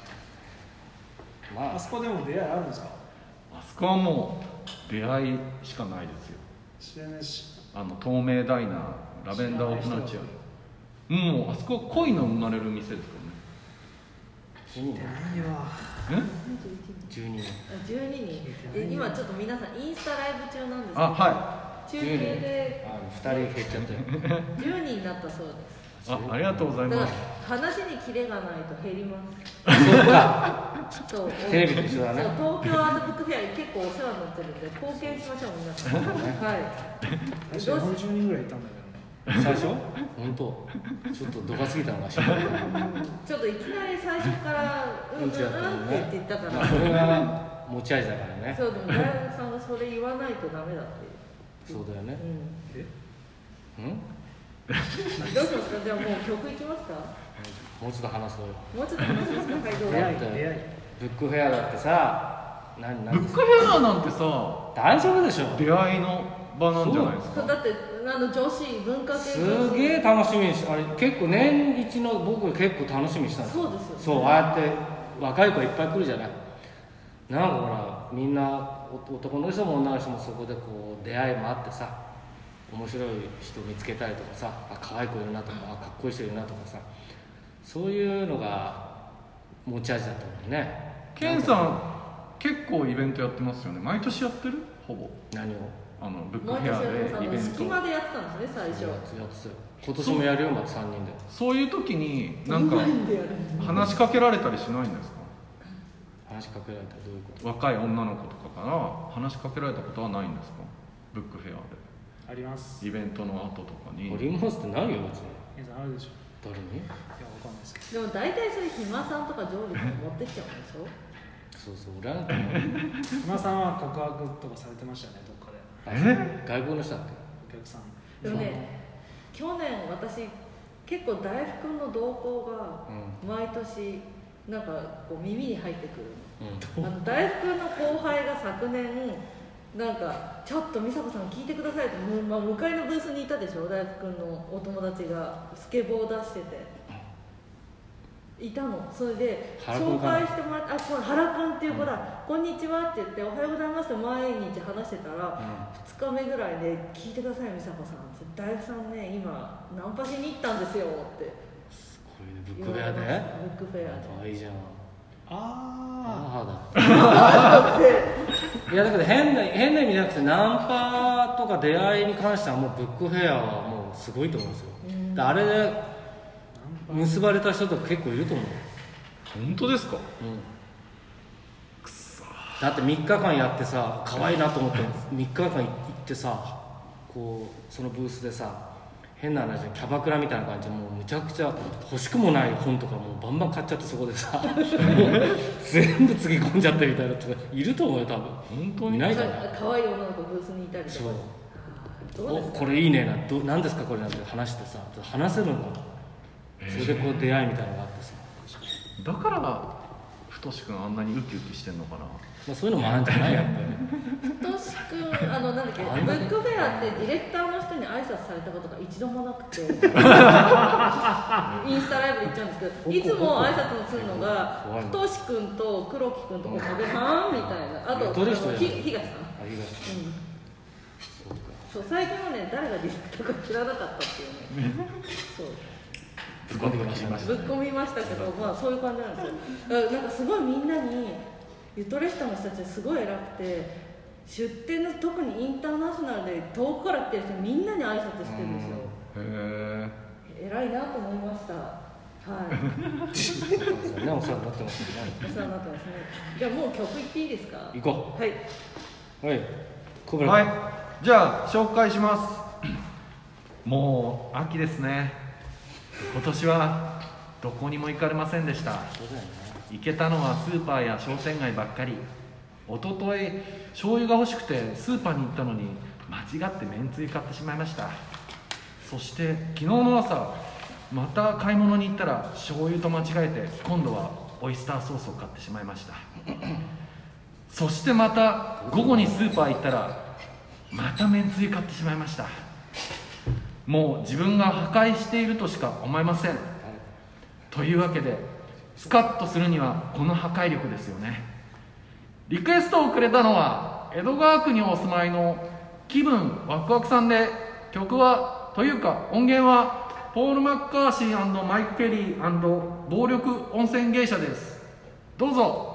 まあ、あそこでも出会いあるんですか？ あそこはもう出会いしかないですよ。 知らないし。 あの透明ダイナー、ラベンダーオープナチュア。もうあそこは恋の生まれる店ですからね。 じゅうにん。 いいわ。 じゅうにん。 じゅうににん。え、今ちょっと皆さんインスタライブ中なんですけど。 あ、はい。 中継で。 あ、ふたり減っちゃったよ。 じゅうにんになったそうです。 あ、ありがとうございます。 話にキレがないと減ります。 そうか。 そうテレビと一緒だね。 そう、東京アートブックフェアに結構お世話になってるんで貢献しましょう皆さん。はい。 最初よんじゅうにんぐらいいたんだけどね。 最初？本当。ちょっと度が過ぎたのがしらない。 ちょっといきなり最初からうんうんうんって言ったから。 それが持ち味だからね。 そう、でも大学さんがそれ言わないとダメだっていう。 そうだよね。 うん。 え？うん？ どうしますか？じゃあもう曲いきますか？ もうちょっと話そうよ。 もうちょっと話しますか？はい、どうぞ。 出会い出会い。 ブックフェアだってさ、何何？ ブックフェアなんてさ、 大丈夫でしょ。 出会いの場なんじゃないですか。 だってあの女子文化系。 すげえ楽しみにし、あれ結構年一の僕結構楽しみにしたんですよ。 そうですよね。 そう、ああやって若い子いっぱい来るじゃない。なんかほらみんな男の人も女の人もそこでこう出会いもあってさ。面白い人見つけたりとかさ、あ、可愛い子いるなとか、あ、かっこいい人いるなとかさ、そういうのが持ち味だったもんね。 ケンさん結構イベントやってますよね。毎年やってる？ほぼ。 何を？ あのブックフェアでイベント。 隙間でやってたんですね、最初。 やってたよ。 今年もやるよ、またさんにんで。 そういう時になんか話しかけられたりしないんですか？ 話しかけられたらどういうこと？ 若い女の子とかから話しかけられたことはないんですか？ブックフェアであります。 イベントの後とかに。 ありますってないよ別に。 皆さんあるでしょ。 誰に？ いやわかんないですけでも大体それ暇さんとかジョーリーさん持ってきちゃうんでしょ。 そうそう、俺なんかもど。暇さんは告白とかされてましたよね、どっかで。 え？ 外国の人だっお客さん。 でもね、去年私結構大福の動向が毎年なんかこう耳に入ってくるの。うん、あの大福の後輩が昨年なんかちょっと美佐子さん聞いてくださいって、まあ、向かいのブースにいたでしょ、大福のお友達がスケボーを出してて。いたの。それで紹介してもらって、あ、これ原くんっていう子だ、うん、こんにちはって言っておはようございますって毎日話してたら、うん、ふつかめぐらいで聞いてください美佐子さん、大福さんね今ナンパしに行ったんですよって。 すごいね、ブックフェアで。 ブックフェアで。 いいじゃん。 あああだっていやだから変な変な意味じゃなくて、ナンパとか出会いに関してはもうブックフェアはもうすごいと思うんですよ。であれで結ばれた人とか結構いると思う。 本当ですか？うん。 くそ。だってみっかかんやってさ、可愛いなと思ってみっかかん行ってさ、こうそのブースでさ、変な話でキャバクラみたいな感じでもうむちゃくちゃ欲しくもない本とかもうバンバン買っちゃって、そこでさ全部つぎ込んじゃってみたいな人がいると思うよ多分。本当にいないじゃない。 可愛い女の子ブースにいたりとか。 そう。お、これいいねな、ど何ですかこれなんて話してさ、話せるんだ。それでこう出会いみたいなのがあってさ、 だから太志くんあんなにウキウキしてんのかな。 まあ、そういうのもあるんじゃないやっぱり。 太志くん、あのなんだっけ、ブックフェアってディレクターの人に挨拶されたことが一度もなくてインスタライブで行っちゃうんですけど、いつも挨拶をするのが太志くんと黒木くんと小影さんみたいな、あと東さん、うん、そう、最近はね誰がディレクターか知らなかったっていうねそうぶっ込みましたぶっ込みましたけど、まあそういう感じなんですよ。なんかすごいみんなにゆとりしたの人たちすごい偉くて、出店の特にインターナショナルで遠くから来てる人みんなに挨拶してるんですよ。 へえ、偉いなと思いました。はい。 そうですね、お世話になってますね。 お世話になってますね。じゃあもう曲いっていいですか。 行こう。はい。 はい。コブラ。 はい。じゃあ紹介します。もう秋ですね。今年はどこにも行かれませんでした。 そうだよね。 行けたのはスーパーや商店街ばっかり。一昨日醤油が欲しくてスーパーに行ったのに間違ってめんつゆ買ってしまいました。そして昨日の朝また買い物に行ったら醤油と間違えて今度はオイスターソースを買ってしまいましたそしてまた午後にスーパー行ったらまためんつゆ買ってしまいました。もう自分が破壊しているとしか思えません。というわけでスカッとするにはこの破壊力ですよね。リクエストをくれたのは江戸川区にお住まいの気分ワクワクさんで、曲はというか音源はポール・マッカーシー&マイク・ケリー&暴力温泉芸者です。どうぞ。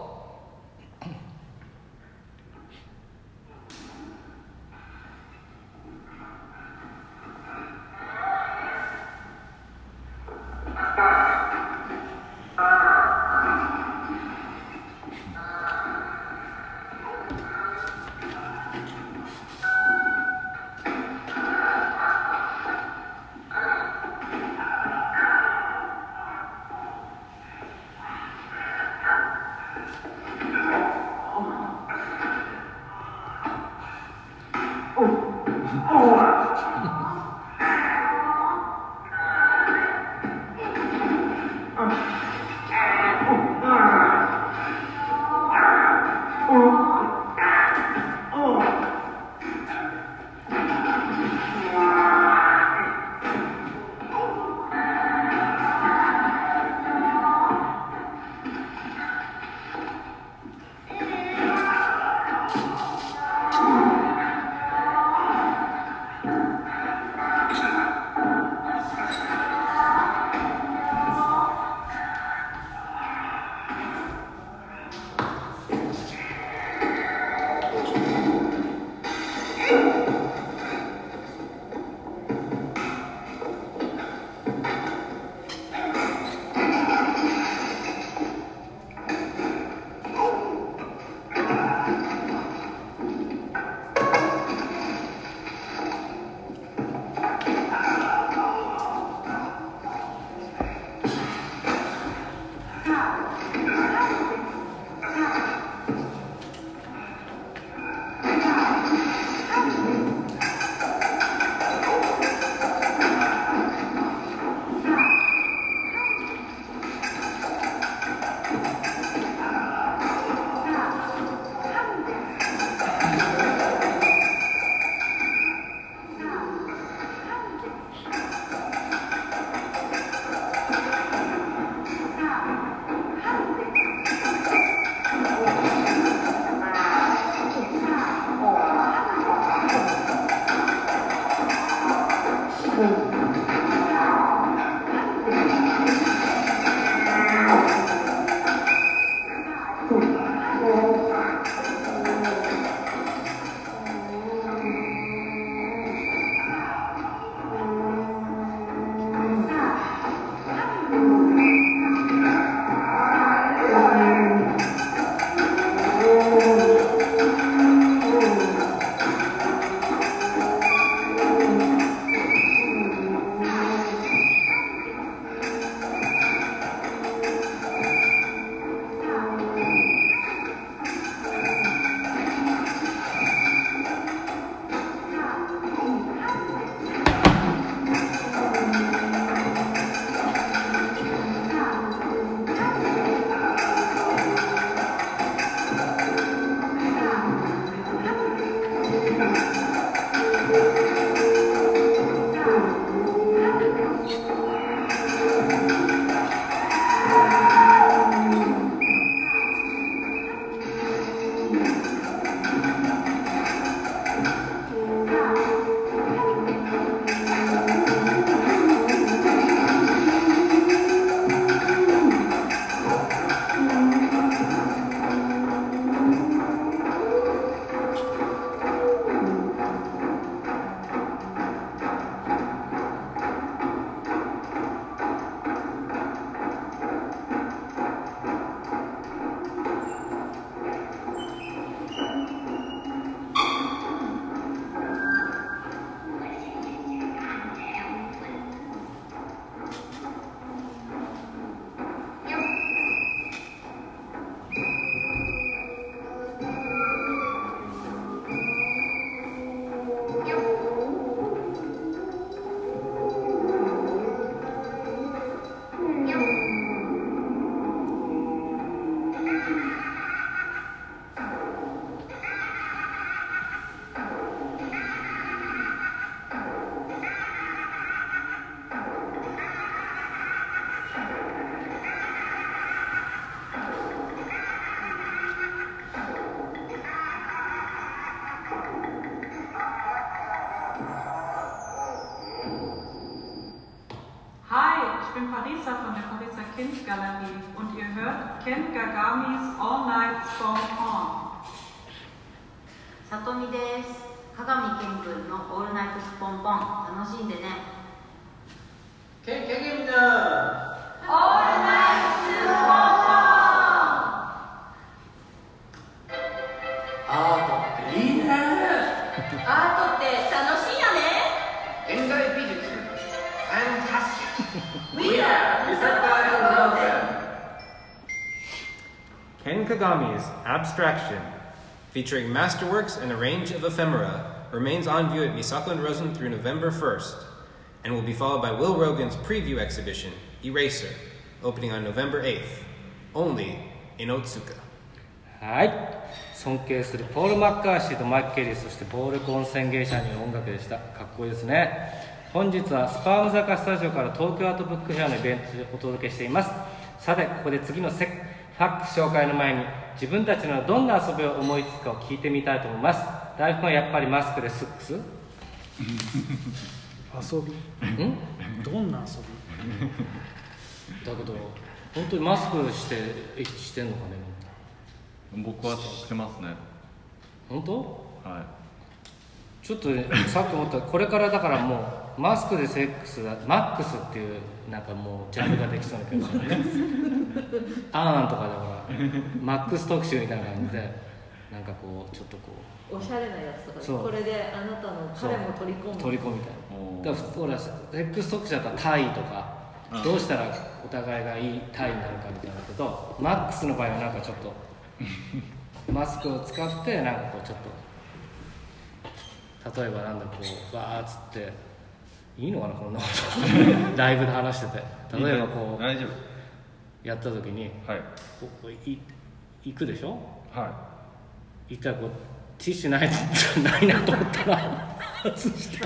Ken Galabi und ihr hört Ken Gagamis All Night Song On. さとみです。鏡健くんのオールナイトスポンポン楽しんでね。 ケンケンケンみんなオールナイトスポンポン。 アートっていいね。 アートって楽しいよね。 現代美術 Fantastic We are Misako Ken and Rosen. Kagami's Abstraction, featuring masterworks and a range of ephemera, remains on view at Misako and Rosen through November first, and will be followed by Will Rogan's preview exhibition, Eraser, opening on November eighth, only in Otsuka. はい、尊敬するポール・マッカーシーとマッケリー、そしてボールコン宣言者による音楽でした。かっこいいですね。本日はスパーム坂スタジオから東京アートブックフェアのイベントでお届けしています。さて、ここで次のセファックス紹介の前に、自分たちのどんな遊びを思いつくかを聞いてみたいと思います。大福はやっぱりマスクでスックス遊びんどんな遊びだけど、本当にマスクしてエッチしてんのかね。 僕はしてますね。 本当？ はい。 ちょっとさっき思った、これからだからもうマスクでセックスだ、マックスっていうなんかもうジャンルができそうな気がするね。アーンとかだからマックス特集みたいな感じで、なんかこうちょっとこおしゃれなやつとかで、 そうこれであなたの彼も取り込うむ取り込みたいな。だから普通ほらセックス特集だったらタイとか、どうしたらお互いがいいタイになるかみたいなけど、マックスの場合はなんかちょっとマスクを使ってなんかこうちょっと例えばなんだこうわーっつっていいのかなこんなことライブで話してて、例えばこう大丈夫やった時に、 はい、 ここい行くでしょ。 は行ったらこうティッシュないないなと思ったら外して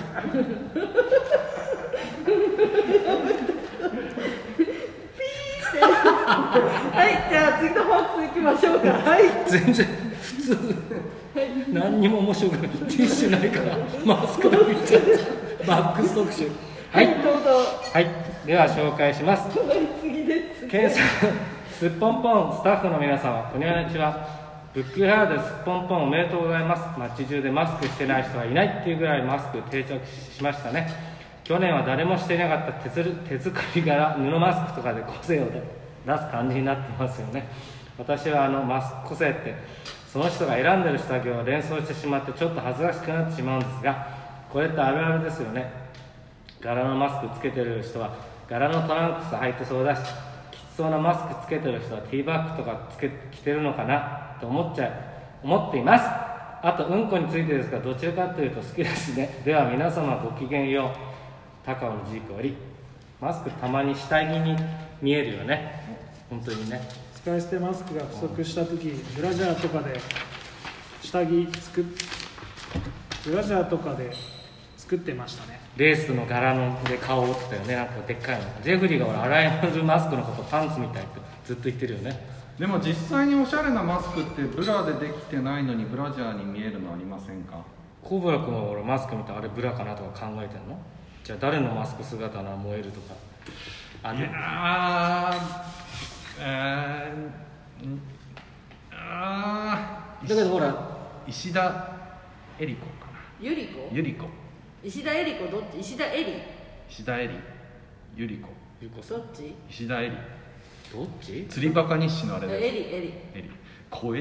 はい、じゃあ次のファックス行きましょうか。はい、 全然普通、何にも面白くない。ティッシュないからマスクで見ちゃったバックス特集。はい、 どうぞ。 はい、では紹介します。 次です。 ケンさん、すっぽんぽんスタッフの皆様、こんにちは。ブックフェアですっぽんぽんおめでとうございます。街中でマスクしてない人はいないっていうぐらいマスク定着しましたね。去年は誰もしていなかった手作手作り柄布マスクとかで個性を出す感じになってますよね。私はあのマスク個性ってその人が選んでる下着を連想してしまってちょっと恥ずかしくなってしまうんですが、これってあるあるですよね。柄のマスクつけてる人は柄のトランクス履いてそうだし、きつそうなマスクつけてる人はティーバッグとかつけ着てるのかなと思っちゃう思っています。あとうんこについてですが、どちらかというと好きですね。では皆様ごきげんよう。高尾のジークより。マスクたまに下着に見えるよね。本当にね。 使い捨てマスクが不足した時、ブラジャーとかで下着作っブラジャーとかで作ってましたね。 レースの柄ので顔を折ってたよね。なんかでっかいの。ジェフリーが俺洗い物マスクのことパンツみたいってずっと言ってるよね。 でも実際におしゃれなマスクってブラでできてないのにブラジャーに見えるのありませんか？ コブラ君は俺マスク見てあれブラかなとか考えてんの？じゃあ誰のマスク姿なら燃えるとかあのあーえーあーだけどほら石田絵里子かな。 ゆり子ゆり子石田えり子どっち？石田えり石田絵里ゆり子ゆうこさんどっち？ 石田絵里どっち？ 釣りバカ日誌のあれです。 えりえりえり声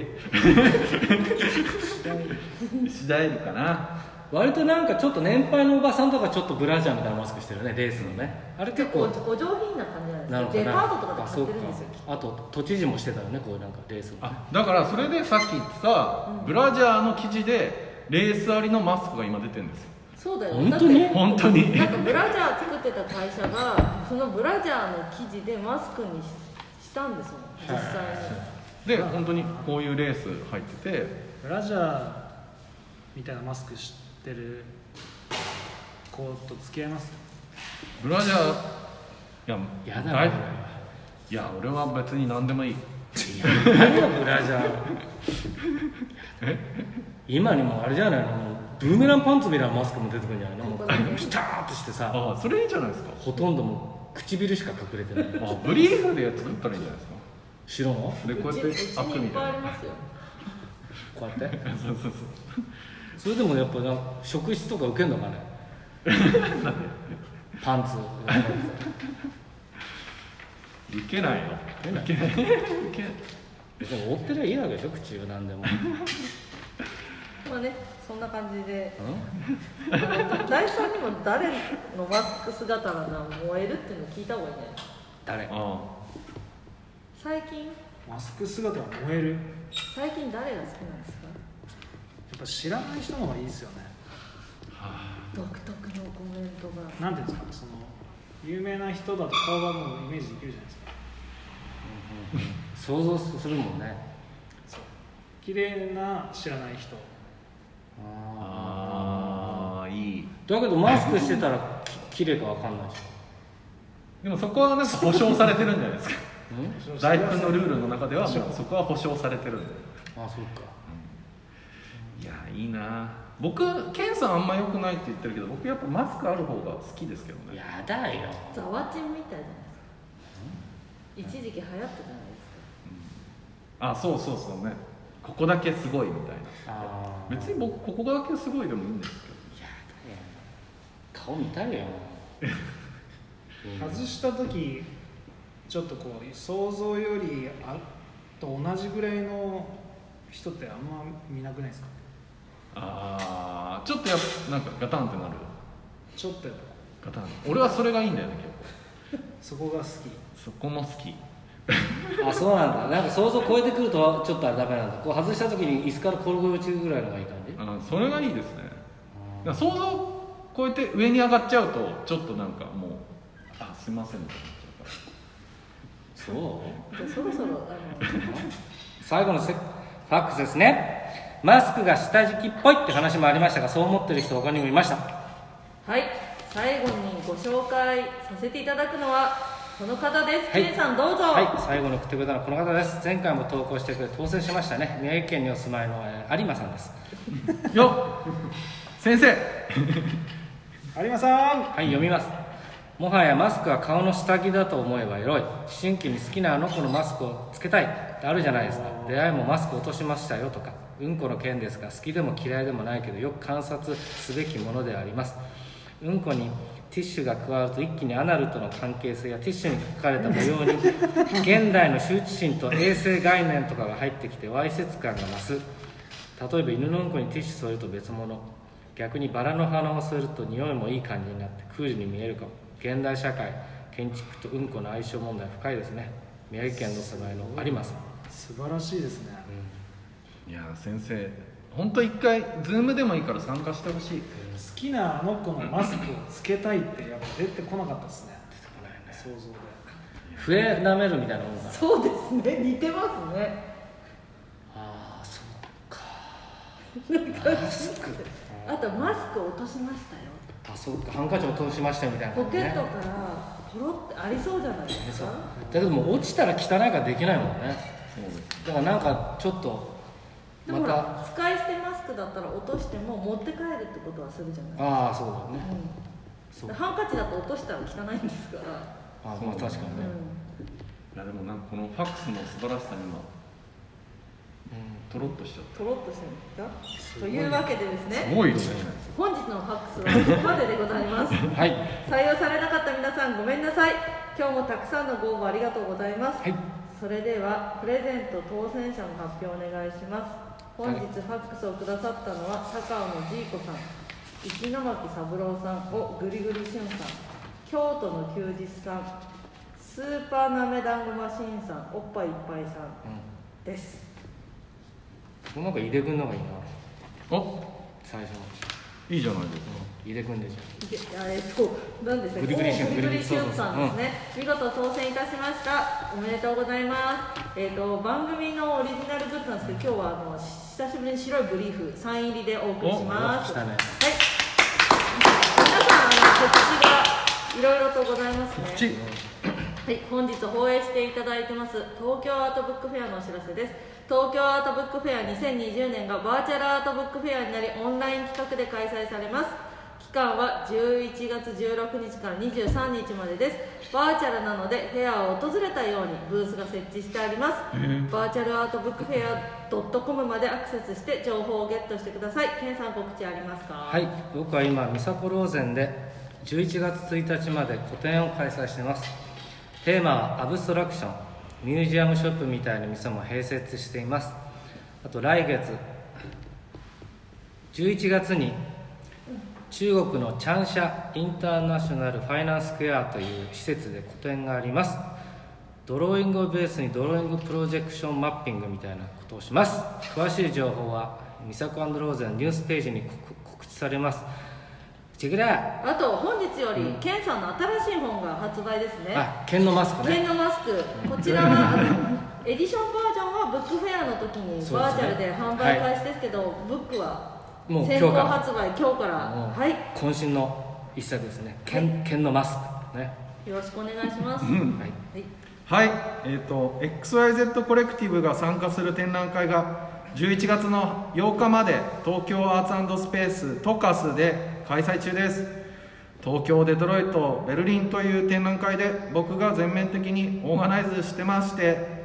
石田絵里かな。 割となんかちょっと年配のおばさんとかちょっとブラジャーみたいなマスクしてるね、レースのね。あれ結構おお上品な感じなんですよ。 なのかな。 デパートとかで買ってるんですよ。 あと都知事もしてたよね、こうなんかレースの。 あだからそれでさっき言ってさ、うん、ブラジャーの生地でレースありのマスクが今出てるんですよ。 そうだよ。 本当に本当になんかブラジャー作ってた会社がそのブラジャーの生地でマスクに し, したんですもん実際に。 で本当にこういうレース入ってて、 ブラジャーみたいなマスクしてる子と付き合います？ ブラジャーいややだな。いや俺は別に何でもいい。いや何がブラジャーえ今にもあれじゃないの、ブーメランパンツみたいなマスクも出てくるんじゃないの。もうピターッとしてさ、 あそれいいじゃないですか。 ほとんども唇しか隠れてない。 あ、ブリーフで作ったらいいんじゃないですか。 白のでこうやって開くみたいな。 こうやってそうそうそう。 それでもやっぱなんか職質とか受けんのかねパンツ受けないよ。受けない。受けない。 でも追ってりゃいいわけでしょ、口を何でもまあね、そんな感じで第三にも誰のマスク姿なら燃えるっていうのを聞いた方がいいんじゃないですか。 誰？ あ最近マスク姿が燃える。 最近誰が好きなんですか。 やっぱ知らない人の方がいいですよね。 独特のコメントがなんていうんですか、その有名な人だと顔がもうイメージできるじゃないですか。 想像するもんね。 そう、綺麗な知らない人。 ああ、いい。 だけどマスクしてたらき綺麗かわかんないし。 でもそこはなんか保証されてるんじゃないですか。大工のルールの中ではもうそこは保証されてるんで。 あ、そうか。 いや、いいな。僕、ケンさんあんま良くないって言ってるけど、僕やっぱマスクある方が好きですけどね。 やだよ。 ザワチンみたいじゃないですか。一時期流行ったじゃないですか。 あ、そうそうそうね。ここだけすごいみたいな。 あ別に僕ここだけすごいでもいいんですけど。 やだよ。顔見たいよ。 外した時ちょっとこう想像よりあと同じぐらいの人ってあんま見なくないですか。 ああ、ちょっとやっぱなんかガタンってなる。 ちょっとやっぱガタン。俺はそれがいいんだよね結構。 そこが好き。 そこも好き。 あ、そうなんだ。なんか想像超えてくるとちょっとあれダメなんだ。こう外した時に椅子から転げ落ちるぐらいのがいい感じ。 あ、それがいいですね。だから想像超えて上に上がっちゃうとちょっとなんかもう、あ、すいませんってなっちゃうから。 そう。 じゃあそろそろあの最後のセファックスですね。マスクが下敷きっぽいって話もありましたが、そう思ってる人他にもいました。 はい、最後にご紹介させていただくのはこの方です。 はい、 ケンさんどうぞ。 はい、最後に送ってくれたのはこの方です。前回も投稿してくれ当選しましたね。宮城県にお住まいの、えー、有馬さんです。 よっ先生有馬さん。 はい、読みます。もはやマスクは顔の下着だと思えばよい。思春期に好きなあの子のマスクをつけたいってあるじゃないですか。出会いもマスク落としましたよとか。うんこの件ですが、好きでも嫌いでもないけどよく観察すべきものであります。うんこにティッシュが加わると一気にアナルとの関係性やティッシュに書かれた模様に現代の羞恥心と衛生概念とかが入ってきてわいせつ感が増す。例えば犬のうんこにティッシュ添えると別物、逆にバラの花を添えると匂いもいい感じになってクールに見えるかも。現代社会、建築とうんこの相性問題深いですね。宮城県の住まいの有馬さん。 素晴らしいですね。 いや先生、本当一回ズームでもいいから参加してほしい。 好きなあの子のマスクをつけたいってやっぱ出てこなかったですね。 出てこないね。 想像で。 笛舐めるみたいなもんだな。 そうですね、似てますね。 ああ、そうか。 マスクあとマスク落としましたよ。 あ、そうか。ハンカチ落としましたみたいな、ね、 ポケットからポロってありそうじゃないですか。 だけどもう落ちたら汚いからできないもんね。だからなんかちょっとでもほら、使い捨てマスクだったら落としても持って帰るってことはするじゃないですか。 ああ、そうだね、 うん、 そう。 ハンカチだと落としたら汚いんですから。 ああ、まあ確かにね、 うん、 いやでもなんかこのファックスの素晴らしさに今とろっとしちゃった。 とろっとしてるんですか。というわけでですね、 すごいね。 本日のファックスはここまででございます。 はい、 採用されなかった皆さんごめんなさい。今日もたくさんのご応募ありがとうございます。 はい、 それではプレゼント当選者の発表お願いします。本日ファックスをくださったのは高尾のジーコさん、石巻三郎さん、おぐりぐりしゅんさん、京都の休日さん、スーパーなめだんごマシーンさん、おっぱいいっぱいさんです。 うん、なんか井出君の方がいいな。 お、 最初のいいじゃないですか。 井出君でしょ。 えっと、何でしたっけ。 ぐりぐりしゅん、 ぐりぐりしゅんさんですね。見事当選いたしました。おめでとうございます。えっと、番組のオリジナルグッズなんですけど、今日はあの久しぶりに白いブリーフサイン入りでお送りします。 来たね。 はい。皆さん、あの告知がいろいろとございますね。はい、本日放映していただいてます東京アートブックフェアのお知らせです。東京アートブックフェアにせんにじゅうねんがバーチャルアートブックフェアになり、オンライン企画で開催されます。期間はじゅういちがつじゅうろくにちからにじゅうさんにちまでです。バーチャルなのでフェアを訪れたようにブースが設置してあります。バーチャルアートブックフェア ドットコム までアクセスして情報をゲットしてください。ケンさん、告知ありますか？ はい、僕は今ミサコローゼンでじゅういちがつついたちまで個展を開催しています。テーマはアブストラクション、ミュージアムショップみたいな店も併設しています。あと来月じゅういちがつに中国のチャンシャインターナショナルファイナンスクエアという施設で個展があります。ドローイングをベースにドローイングプロジェクションマッピングみたいなことをします。詳しい情報はミサコ&ローゼンニュースページに告知されます。チェックだ。 あと本日より、うん、ケンさんの新しい本が発売ですね。 あ、ケンのマスクね。 ケンのマスク、こちらはエディションバージョンはブックフェアの時にバーチャルで販売開始ですけど、はい、ブックはもう先行発売、今日から、はい、 渾身の一作ですね。ケン、はい、ケンのマスクね。 よろしくお願いします。 うん、はい、はい、えーと、エックスワイゼット コレクティブが参加する展覧会がじゅういちがつのようかまで東京アーツ&スペーストカスで開催中です。東京、デトロイト、ベルリンという展覧会で僕が全面的にオーガナイズしてまして、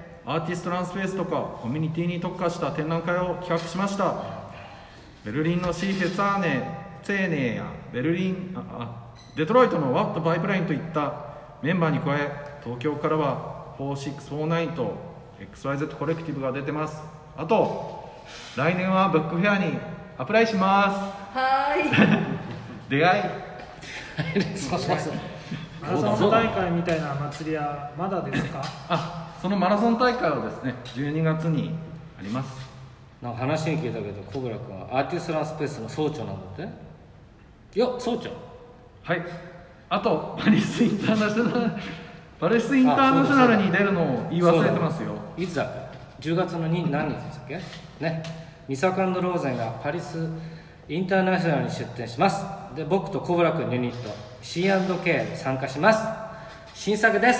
アーティストランスペースとかコミュニティに特化した展覧会を企画しました。ベルリンのシーフェツァーネ、ツェーネーやベルリンあデトロイトのワットパイプラインといったメンバーに加え、東京からはフォーシックスフォーナインと エックスワイゼット コレクティブが出てます。あと来年はブックフェアにアプライします。 はーい出会いそうそうそうマラソン大会みたいな祭りはまだですか？ あ、そのマラソン大会はですねじゅうにがつにあります。 なんか話に聞いたけど小倉君はアーティストランスペースの総長なんだって。いや、総長。 はい。あとパリスインターナショナルパリスインターナショナルに出るのを言い忘れてますよ。 いつだっけ？じゅうがつのに何日でしたっけね。ミサコ&ローゼンがパリスインターナショナルに出展します。で、僕と小倉君ユニット シーアンドケー で参加します。新作です。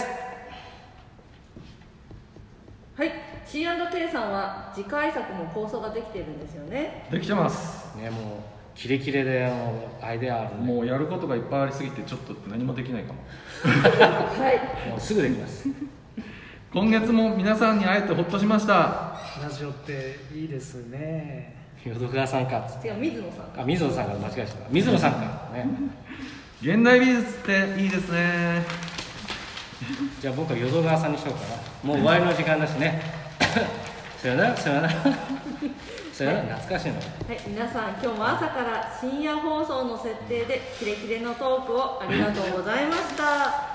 はい、シーアンドケー さんは次回作も構想ができているんですよね。 できてますね。もうキレキレでもうアイデアあるんで、 もうやることがいっぱいありすぎてちょっと何もできないかもはい、 もうすぐできます。 今月も皆さんに会えてほっとしました。 ラジオっていいですね。 淀川さんかっつって。 違う、水野さんか。 あ、水野さんから間違えちゃった。水野さんかね。 現代美術っていいですね。 じゃあ僕は淀川さんにしようかな。もう終わりの時間だしね。さよなら、さよなら。さよなら、懐かしいの。はい、 皆さん今日も朝から深夜放送の設定でキレキレのトークをありがとうございました。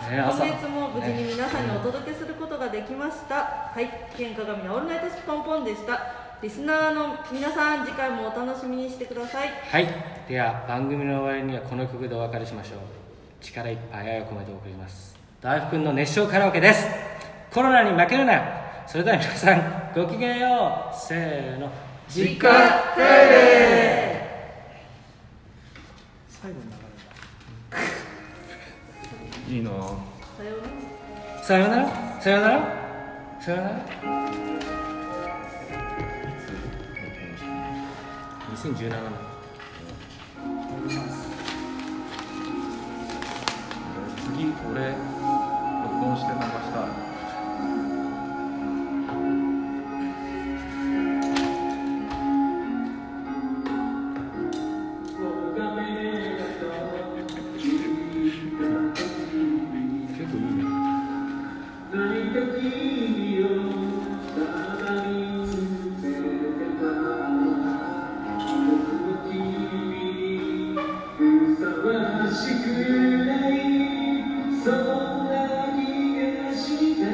ね、今月も無事に皆さんにお届けすることができました。はい、ケン鏡のオールナイトスッポンポンでした。リスナーの皆さん、次回もお楽しみにしてください。 はい、では番組の終わりにはこの曲でお別れしましょう。力いっぱい愛を込めてお送りします。大福の熱唱カラオケです。コロナに負けるな。それでは皆さんごきげんよう。せーの、 実家帰れ。 最後にいいな。 さようなら。 さようなら、さようなら、さようなら。にせんじゅうななねん。 次俺録音して流したい。 そんな気がして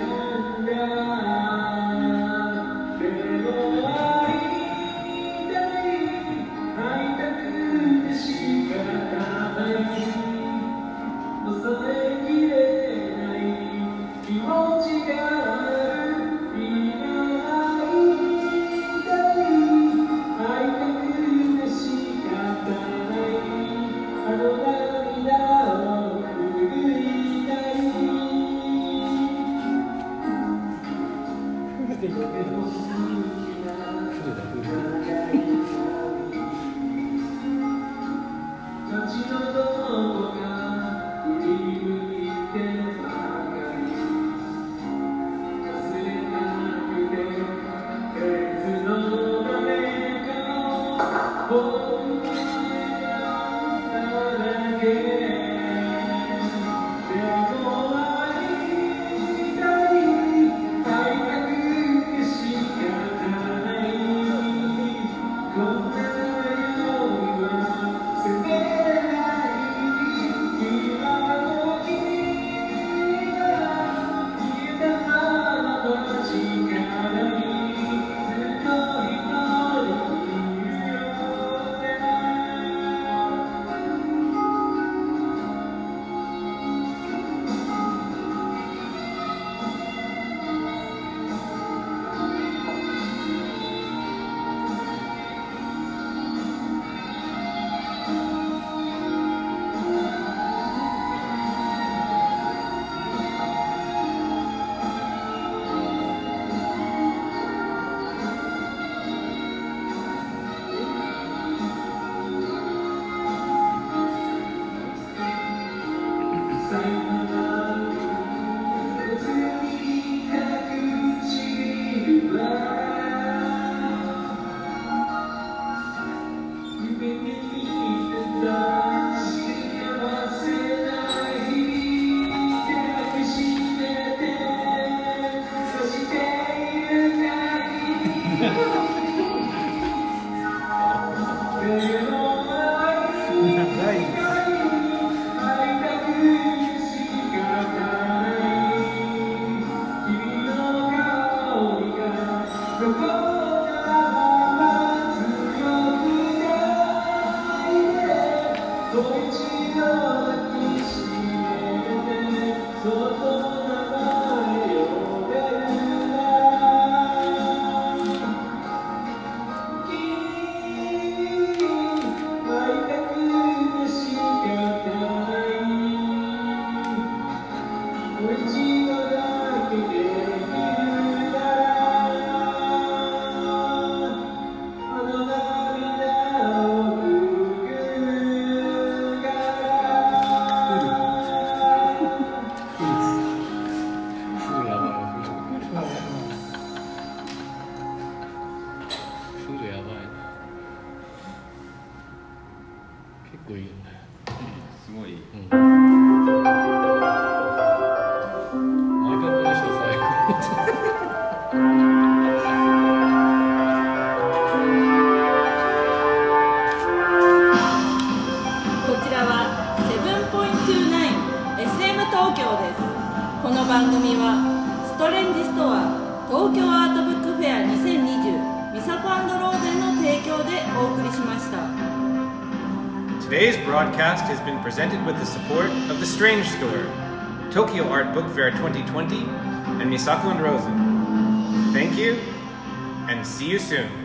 Today's broadcast has been presented with the support of The Strange Store, Tokyo Art Book Fair twenty twenty, and Misako and Rosen. Thank you, and see you soon.